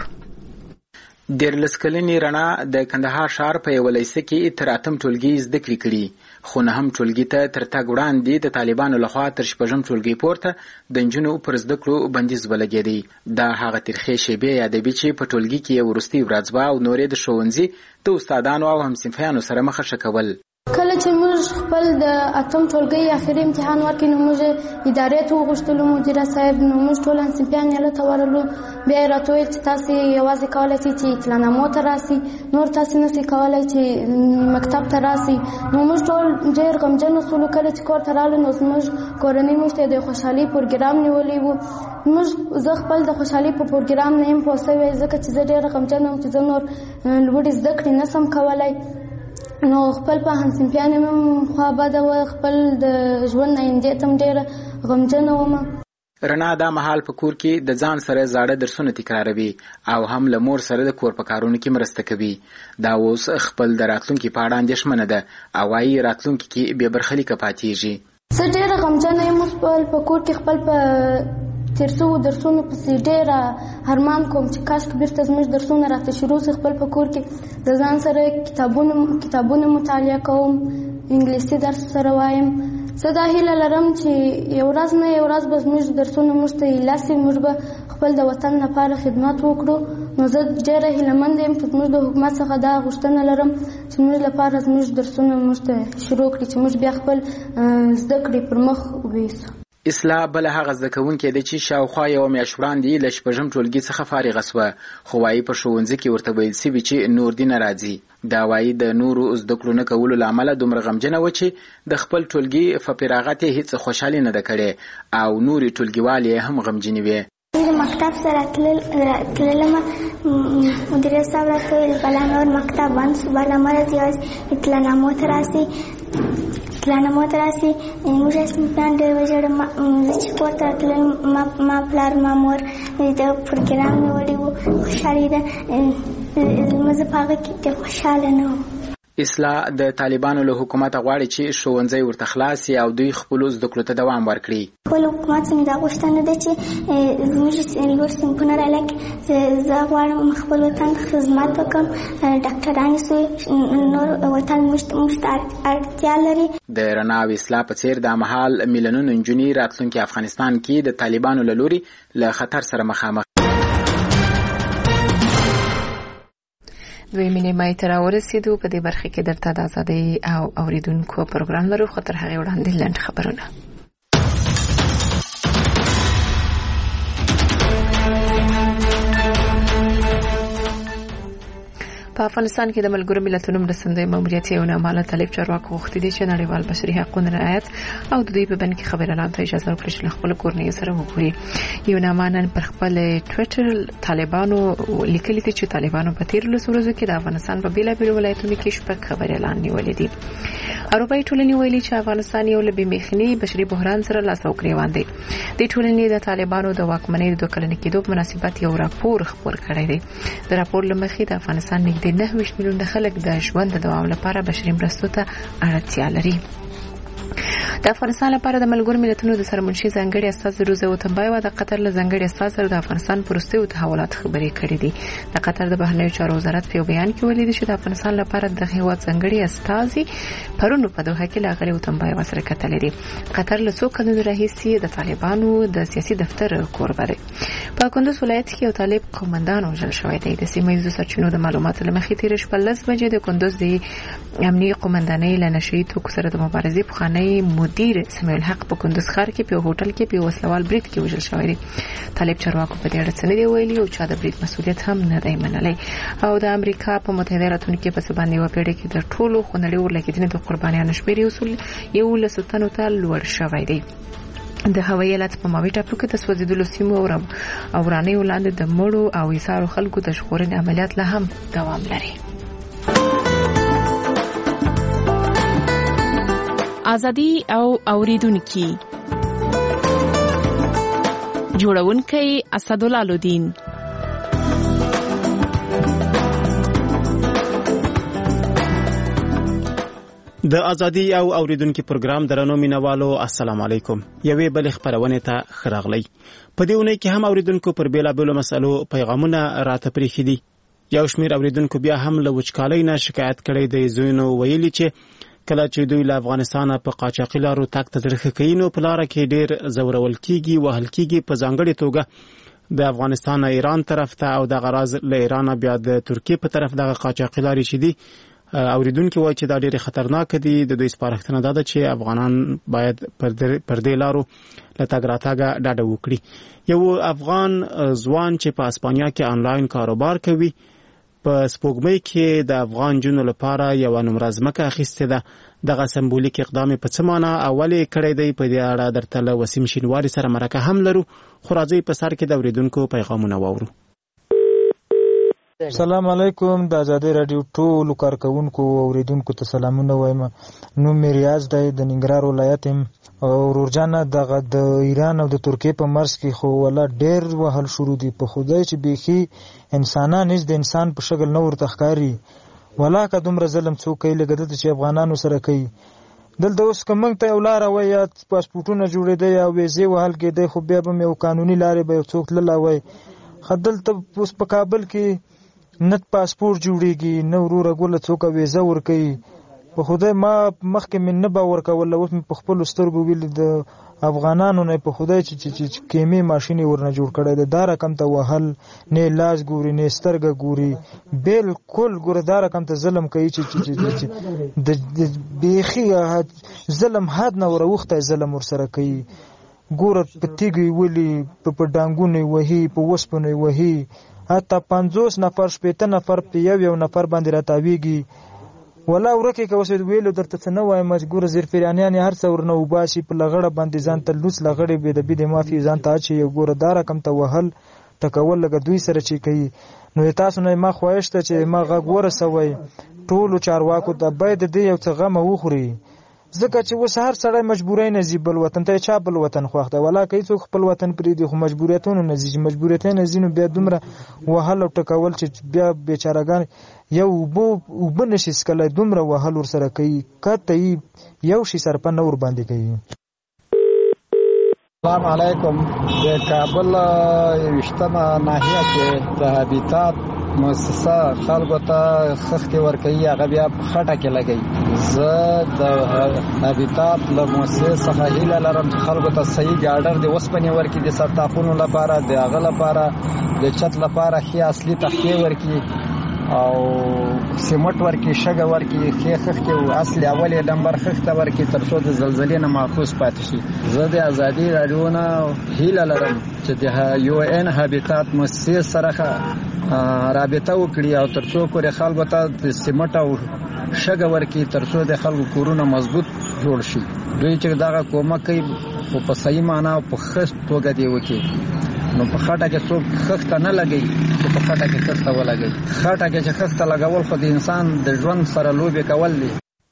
Speaker 8: دیارلس کلنې رڼا د کندهار ښار په یوه لیسه کې تر اتم ټولګي زده کړې کړي، خو نهم ټولګي ته تر تګ وړاندې د طالبانو لخوا تر شپږم ټولګي پورته د نجونو پر زده کړو بندیز ولګېدی. دا هغه ترخې شیبې یادوي چې په ټولګي کې یې وروستۍ ورځ وه او نورې د ښوونځي د استادانو او همصنفیانو سره مخه ښه کول.
Speaker 9: کله چې موږ خپل د اتم ټولګي اخري امتحان ورکړو نو موږ ادارې ته وغوښتلو، مدیره صاحب، نو موږ ټول همصنفیان یې ته ورغلو. بیا یې راته وویل چې تاسې یوازې کولی شئ چې اطلاعنامو ته راسئ، نور تاسې نشئ کولی چې مکتب ته راسئ. نو موږ ټول ډېر غمجن شولو. کله چې کور ته رالو نو زموږ کورنۍ موږ ته د خوشحالۍ پروګرام نیولی و. موږ زه خپل د خوشحالۍ په پروګرام نه یم پوه شوی، ځکه چې زه ډېره غمجن وم چې زه نور لوړې زده کړې نشم کولی. نو خپل په همصنفیانو مې خوا بده وه، خپل د ژوند آیندې ته هم ډېره غمجنه ومه.
Speaker 8: رڼا دا مهال په کور کې د ځان سره زاړه درسونه تکراروي او هم له مور سره د کور په کارونو کې مرسته کوي. دا اوس خپل د راتلونکي په اړه اندېښمنه ده او وایي راتلونکي کې بې برخلیکه پاتېږي.
Speaker 9: زه ډېره غمجنه یم. اوس په کور کې خپل په تیر شوو درسونو پسې ډېره ارمان کوم چې کاشکې بېرته زموږ درسونه راته شروع شي. خپل په کور کې د ځان سره کتابونه کتابونه مطالعه کوم، انګلیسي درس سره وایم. زه دا هیله لرم چې یو ورځ نه یو ورځ به زموږ درسونه موږ ته ایله شي، موږ به خپل د وطن لپاره خدمت وکړو. نو زه ډېره هیلهمنده یم چې زموږ د حکومت څخه دا غوښتنه لرم چې موږ لپاره زموږ درسونه موږ ته شروع کړي، چې موږ بیا خپل زده کړې پر مخ ویسو.
Speaker 8: اصلاح بل هغه زده کوونکې ده چې شاوخوا یوه میاشت وړاندې له شپږم ټولګي څخه فارغه شوه، خو وایي په ښوونځي کې ورته ویل شوي چې نور دې نه راځي. دا وایي د نورو زده کړو نه کولو له امله دومره غمجنه وه چې د خپل ټولګي په فراغت یې هېڅ خوشحالي نه ده کړې او نورې ټولګیوالې یې هم غمجنې وې.
Speaker 26: د مکتب سره تللم، مدیره صاحب راته ویل بله نور مکتب بند شو، بله مه راځئ، یوازې اطلاعنامو ته راسئ. پلانه مو ته راسي موږ اسمپیان ډېر وژړل زه چې کور ته راتلم ما پلار ما مور د پروګرام مې وړی وو خوشحالي ده زه په هغه کې ډېر خوشحاله نه وم.
Speaker 8: اصلاح د طالبانو له حکومت غواړي چې ښوونځي ورته خلاص شي او دوی خپلو زده کړو ته دوام ورکړي.
Speaker 26: خپل حکومت څخه دا غوښتنه ده چې زموږ لوړ صنفونه رالیکي. زه غواړم خپل وطن ته خدمت وکړم، ډاکټران شو، نور وطن موږ ته اړتیا لري.
Speaker 8: د رڼا او اصلاح په څیر د مهال میلیونونو نجونې راتلونکي افغانستان کې د طالبانو له لوري له خطر سره مخامخ.
Speaker 1: دوی مینې مای تر ورسېدو. په دې برخه کې درته د ازادۍ او اوریدونکو پروګرام لرو، خو تر هغې وړاندې لنډ خبرونه. په افغانستان کې د ملګرو ملتونو مرستندوی ماموریت یو نامعلوم طالب چارواکو غوښتي دي چې نړیوال بشري حقوقو رعایت او د دوی په بند کې خبر اعلان ته اجازه ورکړي چې خپل کورنۍ سره وګوري. یو نامعلوم پر خپل ټوئیټر طالبانو لیکلي دي چې طالبانو په تیر لس ورځو کې د افغانستان په بیلابیلو ولایتونو کې شپږ خبر اعلان نیولې دي. اروپایي ټولنې ویلي چې افغانستان یو له بېمخني بشري بحران سره لاس او ګریوان دی. د ټولنې د طالبانو د واکمنۍ د دوه کلنې کېدو په مناسبت یو راپور خپور کړی دی. د راپور له مخې د افغانستان نږدې نه ویشت میلیونه خلک د ژوند د دوام لپاره بشري مرستو ته اړتیا لري. د افغانستان لپاره د ملګرو ملتونو د سرمنشي ځانګړي استازي روزه وتمبایوا د قطر له ځانګړي استازي سره د افغانستان پرستیو تحولات خبرې کړې دي. د قطر د بهرنیو چارو وزارت په بیان کې ویلي چې د افغانستان لپاره د هیواد ځانګړي استازي پرونو په دوحه کې لاغلي وتمبایوا سره کتلې دي. قطر له څو کلونو راهیسې د طالبانو د سیاسي دفتر کوربه دی. په کندوز ولایت کې یو طالب قومندان وژل شوی دی. د سیمه ییزو سرچینو د معلوماتو له مخې تیر شپه لس بجې د کندوز د امنیتي قومندانۍ له نشئی توکو سره د مبارزې پخوانی مدیر سمیع الحق په کندوز ښار کې په هوټل کې په وسلوال برید کې وژل شوی دی. طالب چارواکو په دې اړه څه نه دی ویلي او چا د برید مسؤلیت هم نه دی منلی. او د امریکا په متحده ایالاتونو کې په سبا نیوه پیړۍ کې د ټولو خونړیو اورلګیدنې د قربانیانو شمېر یو لسو تنو ته لوړ شوی دی. د هوایي حالت په ماوي ټاپو کې د سوځېدلو سیمو او ورانیو لاندې د مړو او ایسارو خلکو د ژغورنې عملیات لا هم دوام لري. ازادي او اوریدونکي جوړونکي اسدالله لودین.
Speaker 5: د ازادي او اوریدونکو پروګرام درنو مینوالو السلام علیکم. یوې بل خبرونه ته خراغلی. په دې ونه کې هم اوریدونکو پر بیلابیلو مسلو پیغامونه راته پریخي دي. یو شمیر اوریدونکو بیا هم له وچکالۍ نه شکایت کړي دي. زوینو ویلي چې کله چې دوی له افغانستان په قاچاقي لارو تک تدریخ کوي نو په لار کې ډیر زورول کیږي وهل کیږي. په ځانګړي توګه د افغانستان ایران طرف ته او د غراز له ایران بیا د ترکیه په طرف دغه قاچاقي لارې شې دي. اوریدونکو وایي چې دا ډېر خطرناک دي. د دوی سپارښتنه ده چې افغانان باید پر دې لارو له تګ راتګه ډاډه وکړي. یو افغان ځوان چې په اسپانیا کې آنلاین کاروبار کوي په سپوږمۍ کې د افغان جنو لپاره یو نمره ځمکه اخیستې ده. دغه سمبولیک اقدام په څه معنا اولې کړی دی په دې اړه درته له وسیم شینواري سره مرکه هم لرو. خو راځئ په سر کې د اوریدونکو پیغامونه واورو.
Speaker 10: سلام علیکم. د ازادي رادیو ټولو کارکونکو او اوریدونکو ته سلامونه وایم. نوم مې ریاض دی، د ننګرهار ولایت یم. او ورورجانه دغه د ایران او د ترکیې په مرز کې خو ولا ډېر وهل شروع دي. په خدای چې بیخي انسانان هیڅ د انسان په شکل نه ورته ښکاري. ولا که دومره ظلم څوک کوي لکه دلته چې افغانانو سره کوي. دلته اوس که موږ ته یو لاره وای یا پاسپورټونه جوړېدی یا ویزې وهل کېدی خو بیا به م یو قانوني لارې به یو څوک تللی وای. خو دلته اوس په کابل کې نه پاسپورټ جوړېږي نه وروره ګوله څوک ویزه ورکوي. په خدای ما مخکې مې نه باور کوله، اوس مې په خپلو سترګو ویلي د افغانانو نه په خدای چې کیمې ماشین یې ورنه جوړ کړی دی. دا رقم ته وهل نه لاس ګوري نه سترګه ګوري، بالکل ګوره دا رقم ته ظلم کوي چې د بیخي ظلم حد نه وروختی ظلم ورسره کوي. ګوره په تیږې ولي، په ډانګونو یې وهي، په وسپنو یې وهي. حتی پنځوس نفر شپېته نفر په یو یو نفر باندې راتاویږي. ولا ورکې که اوس ویلو درته څه نه وایم ګوره زیرفریانیان یې هر څه ورنه وباسي، په لغړه باندې ځان ته لوڅ لغړې بې د بې د مافي ځان ته اچوي. ګوره دا رقم ته وهل ټکول لکه دوی سره چې کوي. نو تاسو نه ما خواهش ته چې ما غږ ورسوئ ټولو چارواکو ته باید د دې یو څه غمه وخوري ځکه چې اوس هر سړی مجبورۍ نه ځي بل وطن ته، چا بل وطن خوښ دی ولا کوي څوک خپل وطن پرېږدي، خو مجبوریتونه نه ځي، چې مجبوریتونه ځي نو بیا دومره وهل او ټکول چې بیا بیچارهګان یو اوبه اوبه نشي څښلی، دومره وهل ورسره کوي، کته یې یو شي سرپه نه ورباندې کوي.
Speaker 12: السلام علیکم. د کابل یویشتمه ناحیه کې د هابیتات مؤسسه خلکو ته خښکې ورکوي، هغه بیا په خټه کې لګوي. زه د هابیتات له مؤسسې څخه هیله لرم چې خلکو ته صحیح ګاډر د اوسپنې ورکړي، د سرطاقونو لپاره، د هغه لپاره د چت لپاره ښې اصلي تختې ورکړي او سیمټ ورکړي، شګه ورکړي، ښې خښتې او اصلي اولې نمبر خښته ورکړي تر څو د زلزلې نه محفوظ پاتې شي. زه د ازادي راډیو نه هیله لرم چې د یو ان هابیتات مؤسسې سره رابطه وکړي او تر څو پورې خلکو ته د سیمټ او شګه ورکړي تر څو د خلکو کورونه مضبوط جوړ شي. دوی چې دغه کومک کوي خو په صحیح معنا او په ښه توګه دې وکړي. نو په خټه کې څوک خښته نه لګوي چې په خټه کې خښته ولګوي. خټه کې چې خښته لګول خو د انسان د ژوند سره لوبې کول دي.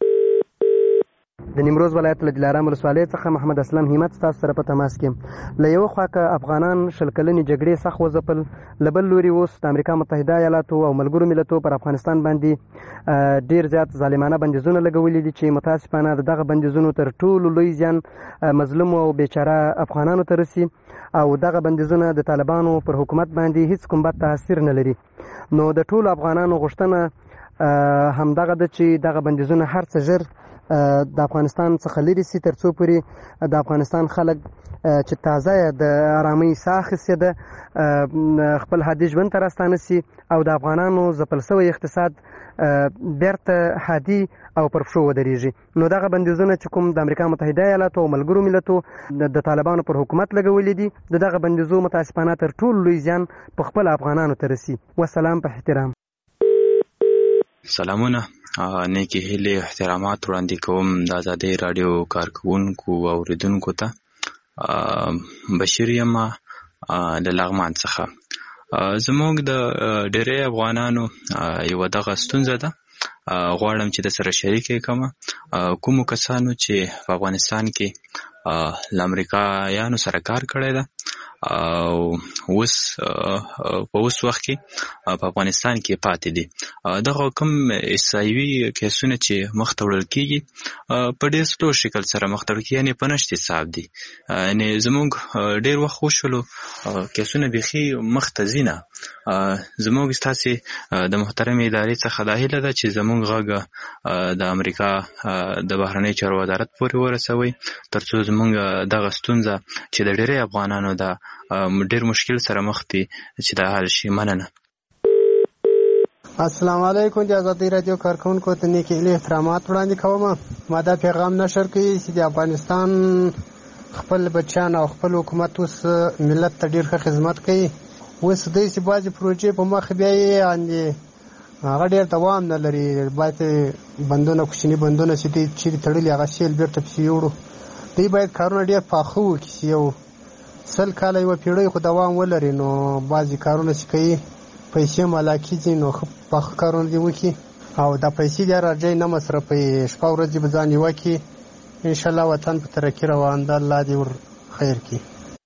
Speaker 14: د نیمروز ولایت له دلارام ولسوالۍ څخه محمد اسلام همت ستاسو سره په تماس کې. له یوه خوا که افغانان شل کلنې جګړې سخت وځپل، له بل لوري اوس د امریکا متحده ایالاتو او ملګرو ملتو پر افغانستان باندې ډیر زیات ظالمانه بندیزونه لګولي دي چې متاسفانه دغه بندیزونو تر ټولو لوی زیان مظلوم او بیچاره افغانانو ته رسي او دغه بندیزونه د طالبانو پر حکومت باندې هیڅ کوم بد تاثیر نه لري. نو د ټولو افغانانو غوښتنه همدغه ده چې دغه بندیزونه هر څه ژر د افغانستان څخه لرې سي تر څو پورې د افغانستان خلک چې تازه د آرامۍ ساه اخیستې ده خپل عادي ژوند ته راستانه سي او د افغانانو ځپل سوی اقتصاد بیرته عادي او پر پښو ودرېږي. نو دغه بندیزونه چې کوم د امریکا متحده ایالاتو او ملګرو ملتو د طالبانو پر حکومت لګولي دي، د دغه بندیزو متاسفانه تر ټولو لوی زیان په خپل افغانانو ته رسي. والسلام په احترام.
Speaker 15: سلامونه، نیکی هیلې احترامات وړاندې کوم د ازادۍ راډیو کارکوونکو او اوریدونکو ته. بشیر یم د لغمان څخه. زموږ د ډېری افغانانو یوه دغه ستونزه ده، غواړم چې د سره شریکې کړم. کومو کسانو چې په افغانستان کې له امریکایانو سره کار کړی ده او اوس په اوس وخت کې په افغانستان کې پاتې دي، دغه کوم عیسایوي کیسونه چې مخ ته وړل کېږي په ډېر سلو شکل سره مخ ته وړل کېږي، یعنې په نشت حساب دي. یعنې زموږ ډېر وخت وشولو کیسونه بیخي مخ ته ځي نه. زموږ ستاسې د محترمې ادارې څخه دا هیله ده چې زموږ غږ د امریکا د بهرنیو چارو وزارت پورې ورسوي تر څو زموږ دغه ستونزه چې د ډېری افغانانو ده ډېر مشکل سره مخ دي چې دا حل شي. مننه.
Speaker 16: السلام علیکم. د ازادۍ راډیو کارکوونکو ته نیکې هیلې احترامات وړاندې کوم. ما دا پیغام نشر کوي چې د افغانستان خپل بچیان او خپل حکومت اوس ملت ته ډېر ښه خدمت کوي. اوس داسې بعضې پروژې په مخ بیا یې هغه ډېر دوام نه لري. باید بندونه کوچني بندونه چې دوی چیرې تړلي هغه سیل بېرته پسې یوړو. دوی باید کارونه ډېر پاخه وکړي چې یو سل کاله یوه پیړۍ خو دوام ولري. نو بعضې کارونه چې کوي پیسې ملاکي ځي، نو ښه پاخه کارونه دې وکړي او دا پیسې دې راځي نه مصرفوي. شپه ورځ به ځان یوه کړي، انشاءالله وطن په ترقي روان ده. الله دې ور خیر کړي.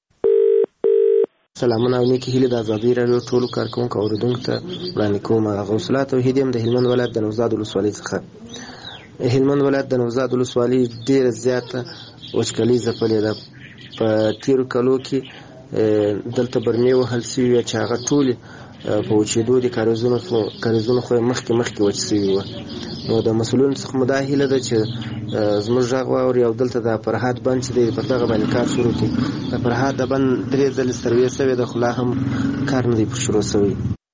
Speaker 17: سلامونه او نیکې هیلې د ازادۍ راډیو ټولو کارکوونکو او اورېدونکو ته وړاندې کوم. غوث الله توحید یم د هلمند ولایت د نوزاد ولسوالۍ څخه. هلمند ولایت د نوزاد ولسوالۍ ډېره زیاته وچکالي ځپلې ده. په تیرو کلو کې دلته برمې وهل سوي وې چې هغه ټولې په وچېدو دي، کاریزونه خو یې مخکې مخکې وچ سوي وه. نو د مسؤلینو څخه مو دا هیله ده چې زموږ غږ واوري او دلته د فرهاد بند چې دی پر دغه باندې کار شروع کړي. د فرهاد د بند درې ځلې سروې سوې ده، خو لا هم کار نه دی پر شروع سوی.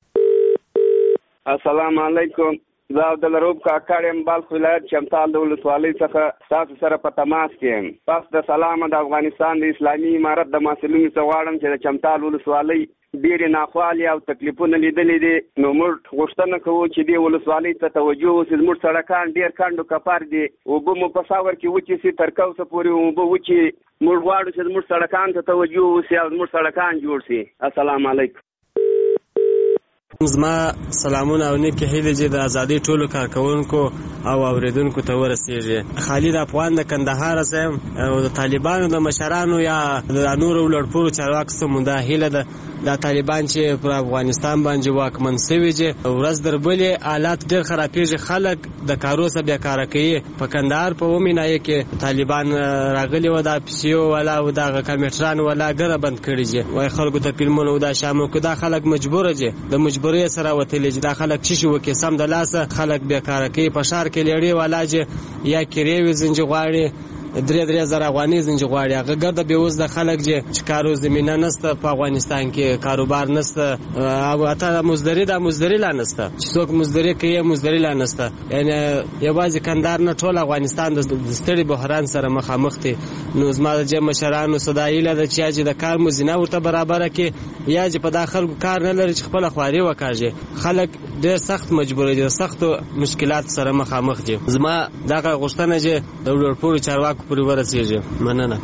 Speaker 18: السلام علیکم. زه عبدالرؤف کاکړ یم، بلخ ولایت چمتال د ولسوالۍ څخه ستاسو سره په تماس کې یم. پس د سلامه د افغانستان د اسلامي امارت د مسؤلینو څخه غواړم چې د چمتال ولسوالۍ ډېرې ناخوالې او تکلیفونه لیدلې دي. نو موږ غوښتنه کوو چې دې ولسوالۍ ته توجه وشي. زموږ سړکان ډېر کڼ و کپر دي، اوبه مو په ساور کې وچې سي، تر کوڅه پورې اوبه وچې. موږ غواړو چې زموږ سړکان ته توجه وشي او زموږ سړکان جوړ سي. السلام علیکم.
Speaker 4: زما سلامونه او نیکې هیلې چې د ازادۍ ټولو کارکوونکو او اوریدونکو ته ورسیږي. خالد افغان د کندهار سم او د طالبانو د مشرانو یا د نورو لړپورو چارواکو سره دا هیله ده د طالبان چې پر افغانستان باندې واکمن شوي دي ورځ در بلې حالات ډېر خرابېږي، خلک د کارو څخه بیا کاره کوي. په کندهار په اومې ناحیه کې طالبان راغلي وو، دا پیسیو والا او دغه کمپیوټران والا ګره بند کړي دي، وایي خلکو ته فلمونه او دا شامل کړه. دا خلک مجبور دي، د مجبورۍ سره وتلي دي. دا خلک چې شو کې سم د لاسه خلک بیا کاره کوي. په ښار کې لړۍ والا چې یا کرې وي زنجي غواړي درې درې زره افغانۍ زنجي غواړي، هغه ګرده بې اوس د خلک چې کارو زمینه نسته په افغانستان کې، کاروبار نسته او حتی مزدوري دا مزدوري لا نسته چې څوک مزدوري کوي مزدوري لا نسته. یعنې یوازې کندهار نه ټول افغانستان د ستړي بحران سره مخامخ دی. نو زما د مشرانو صدا هیله ده چې یا چې د کار مزینه ورته برابره کړي یا چې په دا خلکو کار نه لري چې خپله خواري وکاږي. خلک ډېر سخت مجبور دي، سختو مشکلات سره مخامخ دي. زما دغه غوښتنه چې د لوړپوړو چارواکو پورې ورسیږي. مننه.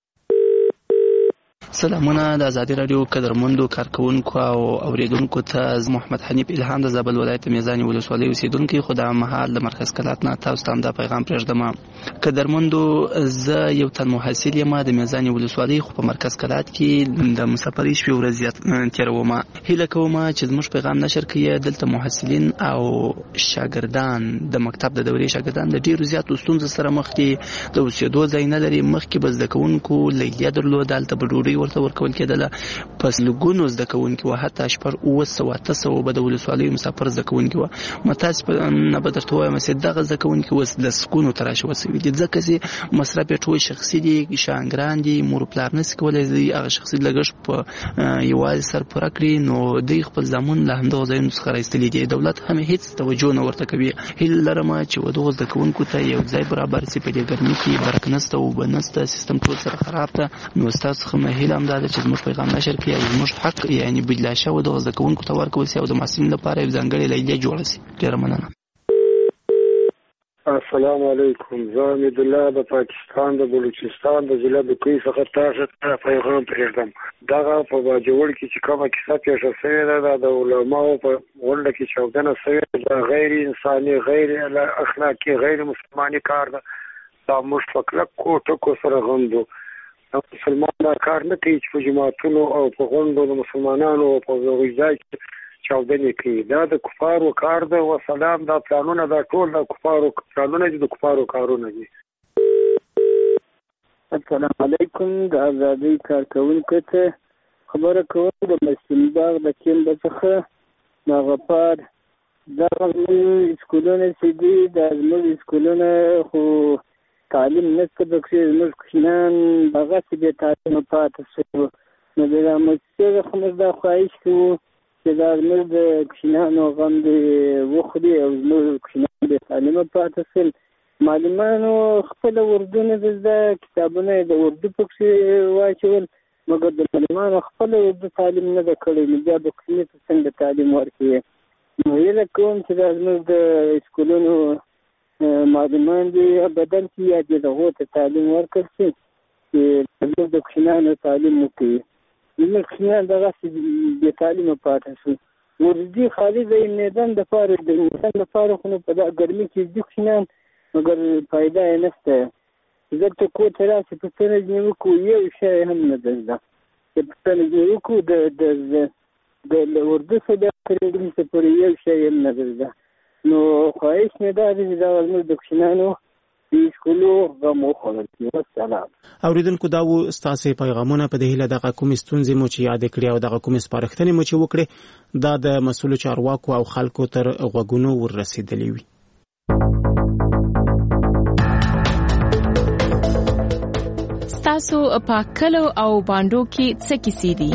Speaker 11: سلامونه د ازادي رادیو قدرمندو کارکونکو او اوریدونکو ته. زه محمد حنیف الهام د زابل ولایت میزانی ولسوالۍ اوسیدونکی، خو د مهال د مرکز کلات نه تاسو ته هم دا پیغام پرېږدم. قدرمندو، زه یو تن محصل یم د میزانی ولسوالۍ، خو په مرکز کلات کې د مسافرۍ شپې ورځې تېروم. هیله کوم چې زموږ پیغام نشر کړئ. دلته محصلین او شاګردان د مکتب د دورې شاګردان د ډېرو زیاتو ستونزو سره مخ دي. د اوسېدو ځای نه لري. مخکې به زده کوونکو لیلیه درلوده، هلته به ډوډۍ ورته ورکول کېدله. پس لږونو زده کوونکي وو، حتی شپږ اووه سوه اته سوه به د ولسوالیو مسافر زده کوونکي وو. متاسفه نه به درته ووایم چې دغه زده کوونکي اوس لسګونو ته راشوه شوي دي، ځکه چې مصرف یې ټول شخصي دي، شاګران دي، مور پلار نشي کولی هغه شخصي لګښت په یوازې سر پوره کړي. نو دوی خپل زامن له همدغو ځایونو څخه راایستلي دي. دولت هم هېڅ توجه نه ورته کوي. هیله لرم چې دغو زده کوونکو ته یو ځای برابر شي. په دې ګرمۍ کې برق نشته، اوبه نشته، سیستم ټول سره خراب ده. نو ستاسو څخه مې هیله هم دا ده چې زموږ پیغام نشر کړي او زموږ حق یعنې بدله شوی دغو زده کوونکو ته ورکول شي او د محصلینو لپاره یو ځانګړې لیلیه جوړه شي. ډېره مننه.
Speaker 13: السلام علیکم. زه حمیدالله د پاکستان د بلوچستان د ضلع بکوی څخه تاسو ته پیغام پرېږدم. دغه په باجوړ کې چې کومه کیسه پیښه شوې ده، دا د علماو په غونډه کې چاودنه شوې ده، غیر انساني، غیر اخلاقي، غیر مسلماني کار ده. دا موږ په کلکو ټکو سره غندو. مسلمان دا کار نه کوي چې په جماعتونو او په غونډو د مسلمانانو او په هغوی ځای کې چاودنې کوي. دا د کفارو کار ده. وسلام. دا پلانونه دا ټول د کفارو پلانونه دي، د کفارو کارونه دي.
Speaker 19: السلام علیکم. د ازادۍ کارکوونکو ته خبره کوم د مسلم باغ د کیمب څخه د غفار دغه زموږ سکولونه چې دي، دا زموږ سکولونه خو تعلیم نشته پکې. زموږ کوچنیان هغسې بې تعلیمه پاتې شوي. نو د دا مؤسسې څخه موږ دا خواهش کوو چې دا زموږ د کوچنیانو غم دې وخوري او زموږ کوچنیان بې تعلیمه پاتې شول. معلمانو خپله اردو نه ده زده، کتابونه یې د اردو پکې واچول، مګر د معلمانو خپله اردو تعلیم نه ده کړی. نو بیا به کوچني ته څنګه تعلیم ورکوي؟ نو هیله کوم چې دا زموږ د سکولونو معلمان دي بدل کړي یا دې هغو ته تعلیم ورکړل شي چې زموږ د کوچنیانو تعلیم وکړي. زموږ کوچنیان دغسې بې تعلیمه پاتې شو. ورځي خالي د میدان دپاره د میدان دپاره خو نو په دا ګرمۍ کې ځي کوچنیان، مګر فایده یې نشته. دلته کور ته راشي پوښتنه ځینې وکړو، یو شی هم نه ده زده. چې پوښتنه ځینې وکړو د اردو څخه بیا تر انګلیسه پورې یو شی هم نه ده زده. نو خواهش مې دا دی چې دا زموږ د کوچنیانو د سکولو غم وخوړل شي. والسلام.
Speaker 5: اوریدونکو، دا و ستاسې پیغامونه. په دې هیله دغه کومې ستونزې مو چې یادې کړې او دغه کومې سپارښتنې مو چې وکړې دا د مسؤلو چارواکو او خلکو تر غوږونو وررسېدلې وي.
Speaker 1: ستاسو په کلو او باندو کې څه کیسې دي؟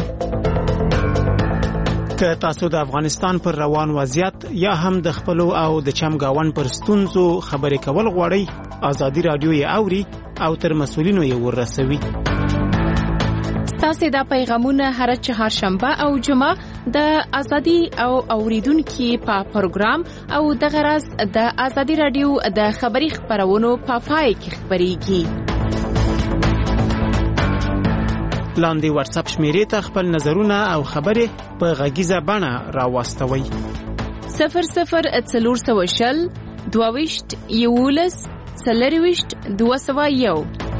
Speaker 5: که تاسو د افغانستان پر روان وضعیت یا هم د خپلو او د چمګاون پر ستونزو خبرې کول غواړئ، ازادي رادیو یې اوري او تر مسؤلینو یې ورسوي.
Speaker 1: ستاسو دا پیغامونه هر چهارشنبه او جمعه د ازادي او اوریدونکو په پروګرام او د غرض د ازادي رادیو د خبري خبرونو په پای کې خبريږي.
Speaker 5: لاندې واتس اپ شمیرې ته خپل نظرونه او خبرې په غږیزه بڼه راواستوئ.
Speaker 3: صفر صفر څلور سوه شل دوه ویشت یولس څلرویشت دوه سوه یو.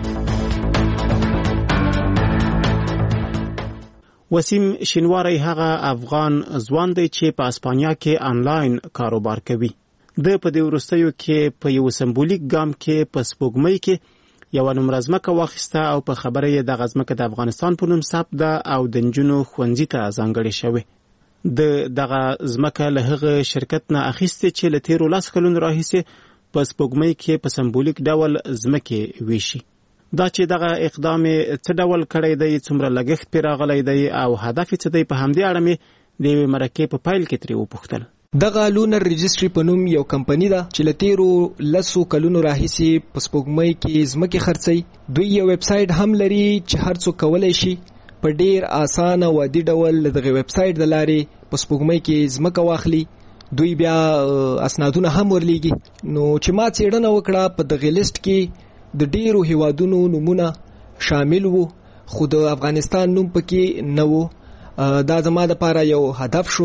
Speaker 5: وسیم شینواری هغه افغان ځوان دی چې په اسپانیا کې آنلاین کاروبار کوي. د په دې وروستیو کې په یو سمبولیک ګام کې په سپوږمۍ کې یو نمره ځمکه واخیسته او په خبره یې د ځمکه د افغانستان په نوم ثبت ده او د نجونو ښوونځي ته ځانګړې شوې. د دغه ځمکه له هغه شرکت نه اخیستې چې له تیرو لس کلونو راهیسې په سپوږمۍ کې په سمبولیک ډول ځمکې ویشي. دا چې دغه اقدام څه ډول کړی دی، څومره لګښت پرې راغلی دی او هدف یې څه دی، په همدې اړه مې د یوې مرکې په پیل کې ترې وپوښتل.
Speaker 20: دغه لونر رجستري په نوم یو کمپنی ده چې له تیرو لسو کلونو راهیسې په سپوږمۍ کې ځمکې خرڅوي. دوی یو ویب سایټ هم لري چې هر څوک کولی شي په ډیر اسانه او عادي ډول له دغه ویب سایټ د لارې په سپوږمۍ کې ځمکه واخلي. دوی بیا اسنادونه هم ورلیږي. نو چې ما څېړنه وکړه په دغه لیست کې د ډیرو هیوادونو نومونه شامل وو، خو د افغانستان نوم پکې نه وو. دا زما دپاره یو هدف شو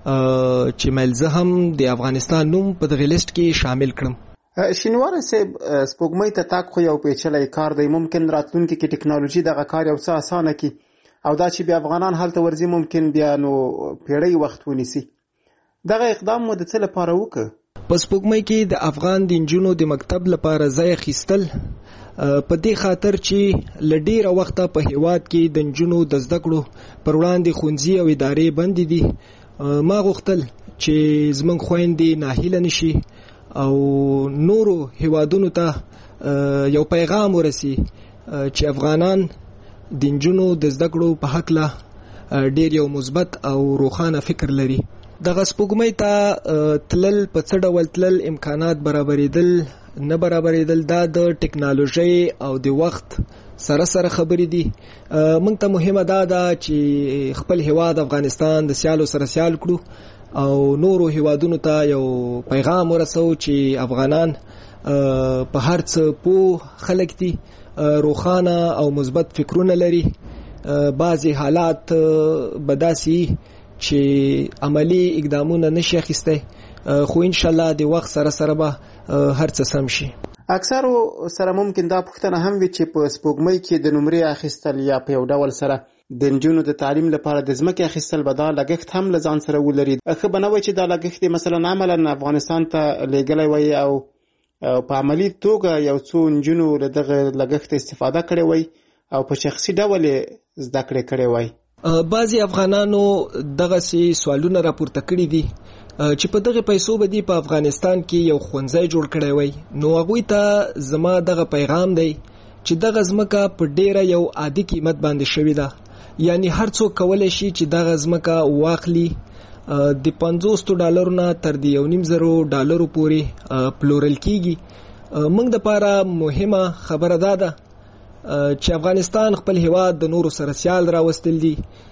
Speaker 20: چې مل زه هم د افغانستان نوم په دغه لیست کې شامل کړم.
Speaker 5: شینواری صاحب، سپوږمۍ ته تګ خو یو پیچلی کار دی. ممکن راتلونکي کې ټکنالوژي دغه کار یو څه اسانه کړي او دا چې بیا افغانان هلته ورځي ممکن بیا نو پیړۍ وخت ونیسي. دغه اقدام مو د څه لپاره وکړ؟
Speaker 20: په سپوږمۍ کې د افغان د نجونو د مکتب لپاره ځای اخیستل په دې خاطر چې له ډیره وخته په هیواد کې د نجونو د زده کړو پر وړاندې ښوونځي او ادارې بندې دي. ما غوښتل چې زموږ خویندې ناهیله نشي او نورو هیوادونو ته یو پیغام ورسي چې افغانان د نجونو د زده کړو په هکله ډیر یو مثبت او روښانه فکر لري. دغه سپوږمۍ ته تلل په څه ډول تلل، امکانات برابرېدل نه برابرېدل، دا د ټکنالوژۍ او د وخت سره سره خبرې دي. موږ ته مهمه دا ده چې خپل هیواد افغانستان د سیالو سره سیال کړو او نورو هیوادونو ته یو پیغام ورسو چې افغانان په هر څه پوه خلک دي، روښانه او مثبت فکرونه لري. بعضې حالات به داسې چې عملی اقدامونه نشي اخیستی، خو ان شاء الله د وخت سره سره به هر څه سم شي.
Speaker 5: اکثرو سره ممکن دا پوښتنه هم وي چې په سپوږمۍ کې د نمرې اخیستل یا په یو ډول سره د نجونو د تعلیم لپاره د ځمکې اخیستل به دا لګښت هم له ځان سره ولري. ښه به نه وي چې دا لګښت مثلا عملا افغانستان ته لیږلی وای او په عملي توګه یو څو نجونو له دغه لګښت استفاده کړې وای او په شخصي ډول زده کړې کړې وای.
Speaker 20: بعضی افغانانو دغه سي سوالونه راپورته کړي دي چې په دغه پیسو به دی په افغانستان کې یو ښوونځی جوړ کړی وای. نو هغوی ته زما دغه پیغام دی چې دغه ځمکه په ډیره یو عادي قیمت باندې شوې ده، یعنی هر څوک کولی شي چې دغه ځمکه واخلي. د پنځوس ډالرو نه تر د یو نیم زرو ډالرو پورې پلورل کیږي. موږ دپاره مهمه خبره دا ده چې افغانستان خپل هیواد د نورو سره سیال راوستل دي،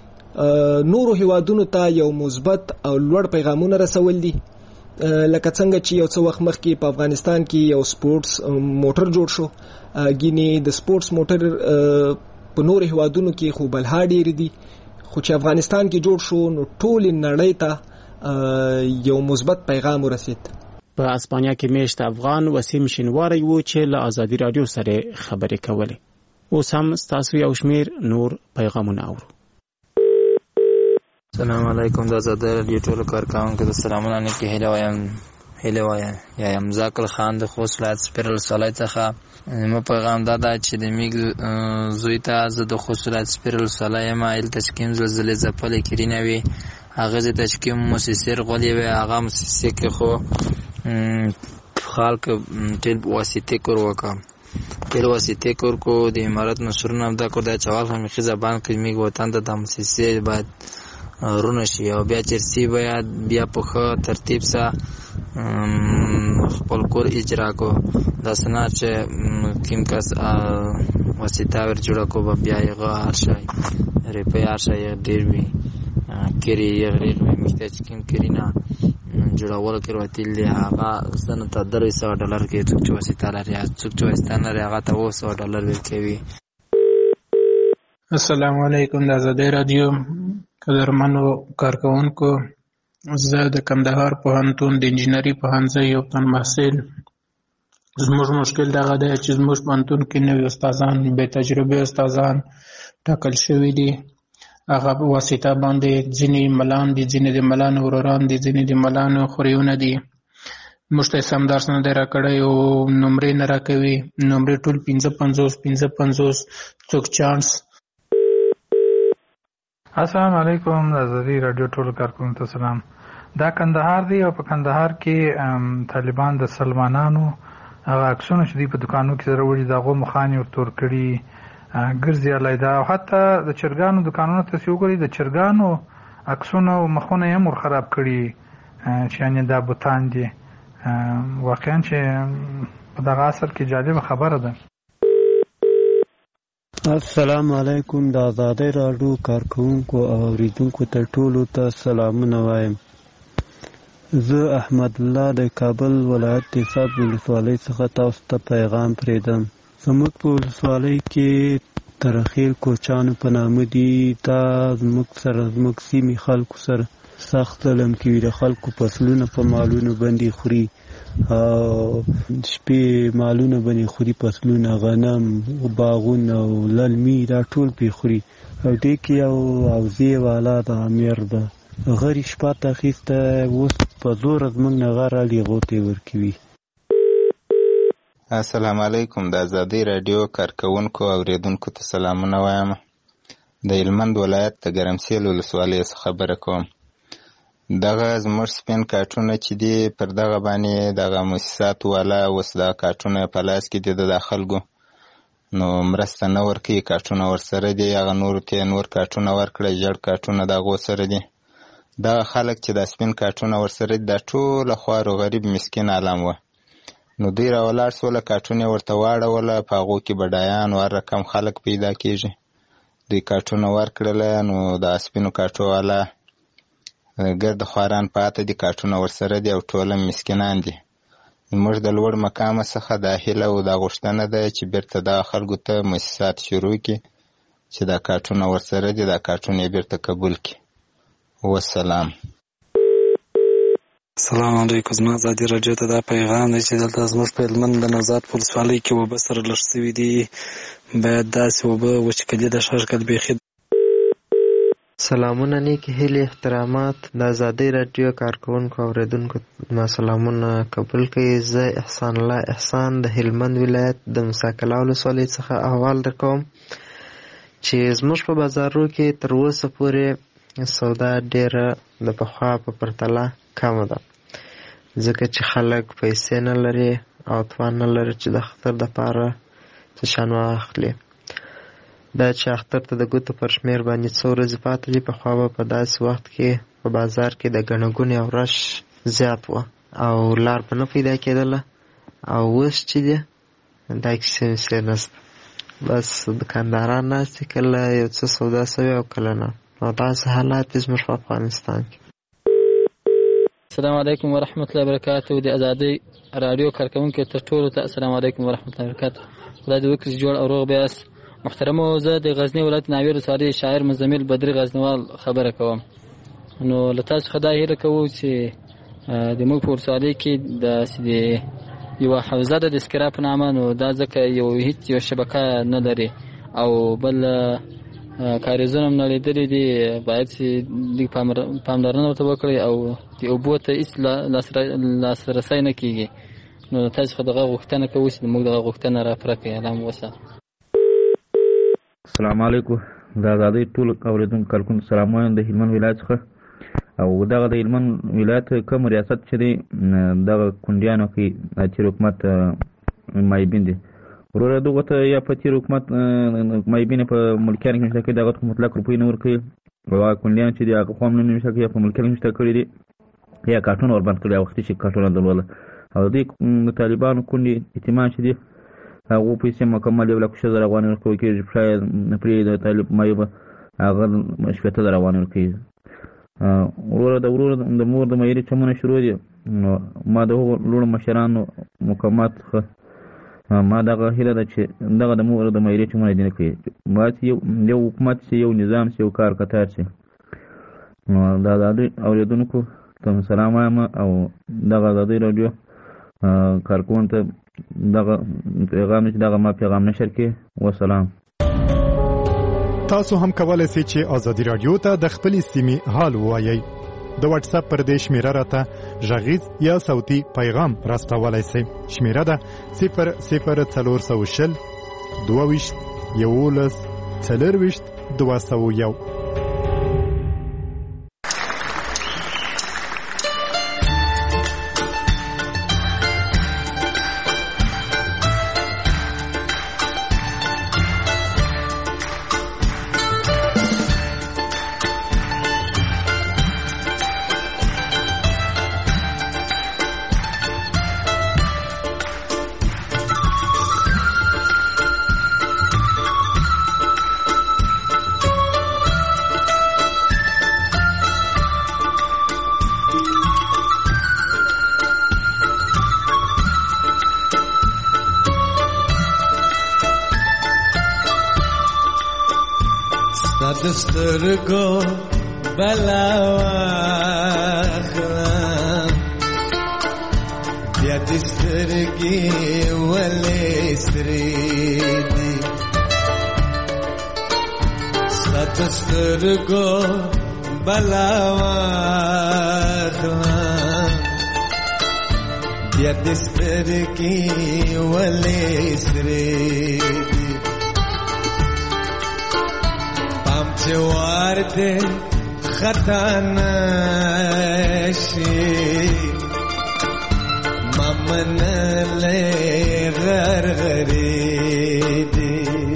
Speaker 20: نورو هیوادونو ته یو مثبت او لوړ پیغامونه رسول دي. لکه څنګه چې یو څه وخت مخکې په افغانستان کې یو سپورټس موټر جوړ شو، ګینې د سپورټس موټر په نورو هیوادونو کې خو بلها ډېرې دي، خو چې افغانستان کې جوړ شو نو ټولې نړۍ ته یو مثبت پیغام ورسید.
Speaker 5: په اسپانیا کې میشت افغان وسیم شینواری و چې له آزادي رادیو سره خبرې کولې. اوس هم ستاسو یو شمیر نور پیغامونه اورو.
Speaker 21: السلام علیکم. د آزادي رادیو ټولو کارکوونکو ته سلامونه نه کې هیله وایم هیله وایم یا یم ذاکر خان د خوست ولایت سپیرل سالای څخه. مو پیغام دا ده چې د میګ زوی ته زه د خوست ولایت سپیرل سالای ما ال تشکیم زلزلې ځپلې کړینه وي، هغه د تشکیم موسسې غولې وي، هغه موسسې کې خو خلک ټیل واسطه کور وکا ټیل واسطه کور کو د امارات نشرونه دا کو د چوال هم خي زبان کې میګ وطن د موسسې بعد رونه شي او بیا چرسی بیا بیا په ترتیب سره خپل کور اجرا کو دا سنا چې کیم کس واسطه ور جوړ کو بیا یې غار شي ریپیر شي ډیر وی کری یې غریب میته چې کیم کرینا جوړول کړو تل دی هغه سنه ته درې سوه ډالر کې څوک چې واسطه لري څوک چې واسطه لري هغه ته اوه سوه ډالر ورکوي.
Speaker 2: السلام علیکم. د ازادۍ راډیو قدرمنو کارکوونکو، زه د کندهار پوهنتون د انجینري پوهنځي یو تن محصل. زموږ مشکل دغه دی چې زموږ پوهنتون کې نوي استادان، بې تجربې استادان ټاکل شوي دي. هغه په واسطه باندې ځینې ملان دي، ځینې د ملانو وروران دي، ځینې د ملانو خوریونه دي. موږ ته سم درس نه دی راکړی او نمرې نه راکوي. نمرې ټول پنځه پنځوس پنځه پنځوس څوک چانس.
Speaker 6: السلام علیکم. د ازادۍ راډیو ټولو کارکوونکو ته سلام. دا کندهار دی او په کندهار کې طالبان د سلمانانو هغه عکسونه چې دوی په دوکانو کې سره وړي د هغو مخانې ورتور کړي ګرځي علیده، او حتی د چرګانو دوکانونو ته چې وګورئ د چرګانو عکسونه او مخونه یې هم ورخراب کړي چې یعنې دا بوتان دي. واقعا چې په دغه عصر کې جالبه خبره ده.
Speaker 7: السلام علیکم. د ازادۍ راډیو کارکوونکو او اوریدونکو ته ټولو ته سلامونه وایم. زه احمد الله د کابل ولایت د صاد ولسوالۍ څخه تاسو ته پیغام پرېږدم. زموږ په ولسوالۍ کې ترخیل کوچانو په نامه دي. دا زموږ سره زموږ سیمې خلکو سره سخت ظلم کوي. د خلکو فصلونه په مالونو باندې خوري او شپې مالونه باندې خوري، فصلونه، غنم، باغونه او للمي دا ټول پې خوري. او دې کې یو اوزې والا د امیر ده، غري شپه ته اخیسته، اوس په زور زموږ نه غر علي غوتې ورکوي.
Speaker 23: السلام علیکم. د ازادۍ راډیو کارکوونکو او اوریدونکو ته سلامونه وایم. د هلمند ولایت د ګرمسیل ولسوالۍ څخه خبره کوم. دغه زموږ سپین کارټونه چې دي پر دغه باندې دغه مؤسساتو والا اوس دغه کارټونه په لاس کې دي د خلکو، نو مرسته نه ورکوي. کارټونه ورسره دي، هغه نورو ته نور کارټونه ورکړه، ژړ کارټونه د هغو سره دي. دغه خلک چې د سپین کارټونه ورسره دي دا ټوله خوار او غریب مسکین عالم وه. نو دوی راولاړ سوله، کارټونه یې ورته واړوله، په هغو کې بډایان او هر رقم خلک پیدا کېږي. دوی کارټونه ورکړله، نو د سپینو کارټو والا ګرد خواران پاته دي، کارټونه ورسره دي او ټوله مسکینان دي. موږ د لوړ مقامه څخه دا هیله او دا غوښتنه ده چې بیرته دغه خلکو ته مؤسسات شروع کړي چې دا کارټونه ورسره دي، دا کارټونه یې بیرته قبول کړي. والسلام.
Speaker 24: السلام علیکم. زما ازادي راډیو ته دا پیغام دی چې دلته زموږ په هلمند د نوزاد په ولسوالۍ کې اوبه سره لږ سوي دي، باید داسې اوبه وچکلي د ښار کل بیخي.
Speaker 17: سلامونه، نیکی هیلې، احترامات. د ازادۍ راډیو کارکوونکو او اوریدونکو ما سلامونه قبول کړئ. زه احسان الله احسان د هلمند ولایت د موسی کلا ولسوالۍ څخه احوال درکوم چې زموږ په بازارو کې تر اوسه پورې سودا ډیره د پخوا په پرتله کمه ده، ځکه چې خلک پیسې نه لري او توان نه لري چې د اختر دپاره څه شیان واخلي. دا چې اختر ته د ګوتو پر شمېر باندې څو ورځې پاتې دي، پخوا به په داسې وخت کې په بازار کې د ګڼه ګوڼې او رش زیات وه او لار به نه پیدا کېدله. او اوس چې دی دا کیسې ویسې نشته، بس دکانداران ناست دي، کله یو څه سودا سوي او کله نه. نو داسې حالات دي زموږ په افغانستان کې.
Speaker 25: السلام علیکم ورحمت الله وبرکاتو. د ازادۍ راډیو کارکوونکو ته ټولو ته السلام علیکم ورحمت الله وبرکاتو. خدای دې وکړي چې جوړ او روغ بیاست. محترمو، زه د غزني ولایت ناوې ولسوالۍ شاعر مزمل بدري غزنوال خبره کوم. نو له تاسو څخه دا هیله کوو چې د موږ په ولسوالۍ کې داسې د یوه حوزه ده د اسکرا په نامه، نو دا ځکه یو هیڅ یو شبکه نه لري او بل کاریزونه هم نړېدلي دي، باید چې لږ پاملرنه ورته وکړئ او د اوبو ته هېڅ لاسرسی نه کېږي. نو تاسو څخه دغه غوښتنه کوو چې موږ دغه غوښتنه راپوره کړئ. الله مو وسه.
Speaker 27: السلام علیکم. د ازادۍ ټول اوریدونکو کارکوونکو ته سلام وایم د هلمند ولایت څخه. او دغه د هلمند ولایت کوم ریاست چې دی دغه کونډیانو کې تېر حکومت مایبین دی. وروره دغه ته یا په تېر حکومت مایبین په ملکیانو کې نشته کړي، دغه ته مطلق روپۍ نه ورکوي او هغه کونډیان چې دي هغه خو هم نه نشته کړي، یا په ملکیانو کې نشته کړي دي یا کارټونه وربند کړي، وختي چې کارټونه درلوده. او دوی د طالبانو کونډې یتیمان چې دي هغو پیسې مکمل یو لک شل زره افغانۍ ورکول کېږي، پرې د طالب مایو به هغه شپېته زره افغانۍ ورکوي. وروره د وروره د مور د میرې چمونه شروع دي. نو ما د هغو لوړو مشرانو مقامات څخه ما دغه هیله ده چې دغه د مور د مېرې چې مونږ دې نه کوي ما چې یو حکومت چې یو نظام چې یو کار کتار چې دا د اوریدونکو ته سلام وایم او دغه د رادیو کارکون ته دغه پیغام چې دغه ما پیغام نشر کې وسلام.
Speaker 8: تاسو هم کولای شئ چې ازادي رادیو ته د خپل سیمې حال ووایئ. د واتس اپ پر دې شمیره راته غږیز یا صوتي پیغام راستولای شئ. شمیره ده صفر صفر څلور سوه شل دوه ویشت یولس څلور ویشت دوه سوه یو.
Speaker 9: دسترګو بلا واخلم بیا دسترګي ولې سرې دي دسترګو بلا واخلم بیا دسترګي ولې سرې دي جوار دے خطا نشی ممن لے غرغری دی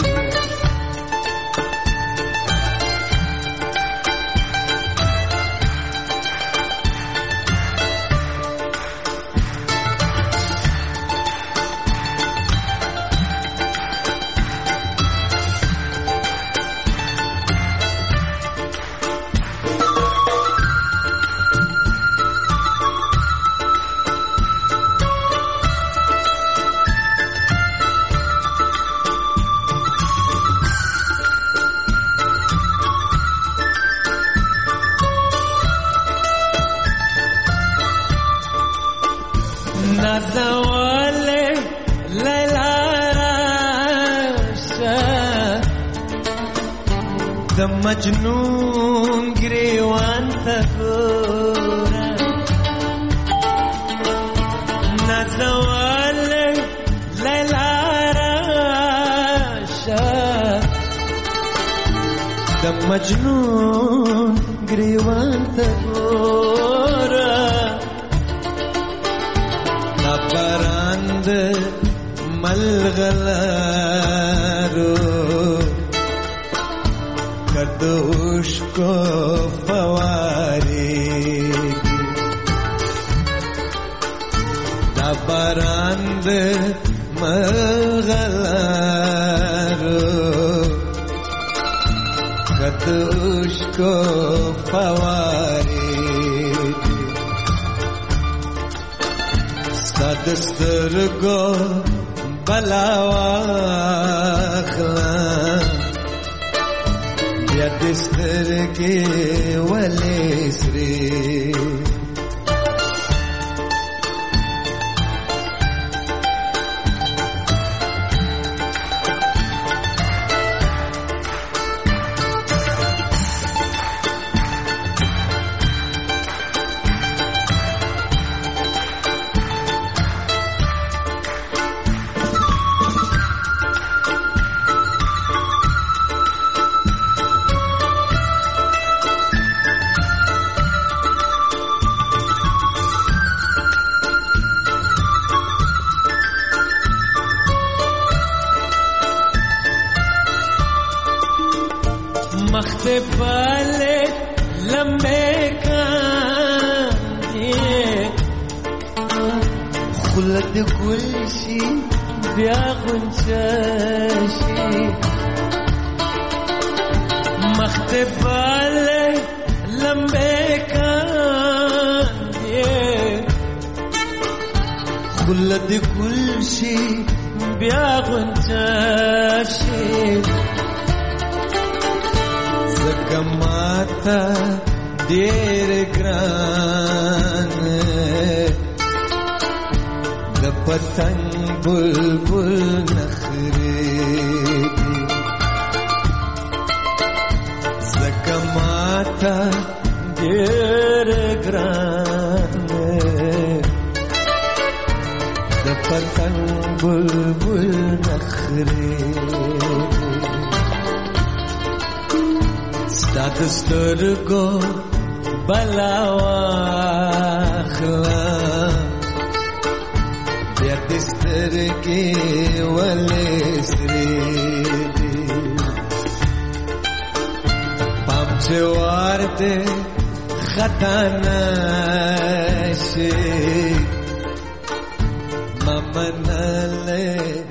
Speaker 9: مجنون گریوان تکورا نزوال لیلا راشا دم مجنون گریوان تکورا نبراند ملغلارو کردوش کو فواری دبراند مغلارو کردوش کو فواری ستادسترگو بلاواخلم یا دسترگی ولی سری بالے لمبے کاندے خلد گلشی بیا غنچشی مخت بالے لمبے کاندے خلد گلشی بیا غونچه شي زکه ماته ډېر ګران د پتنګ بلبل نخرې دي زکه ماته ډېر ګران د پتنګ بلبل نخرې ستا د سترګو بلا واخله بیا دې سترګې ولې سرې دي پام چې وار دې خطا نشي ما منلی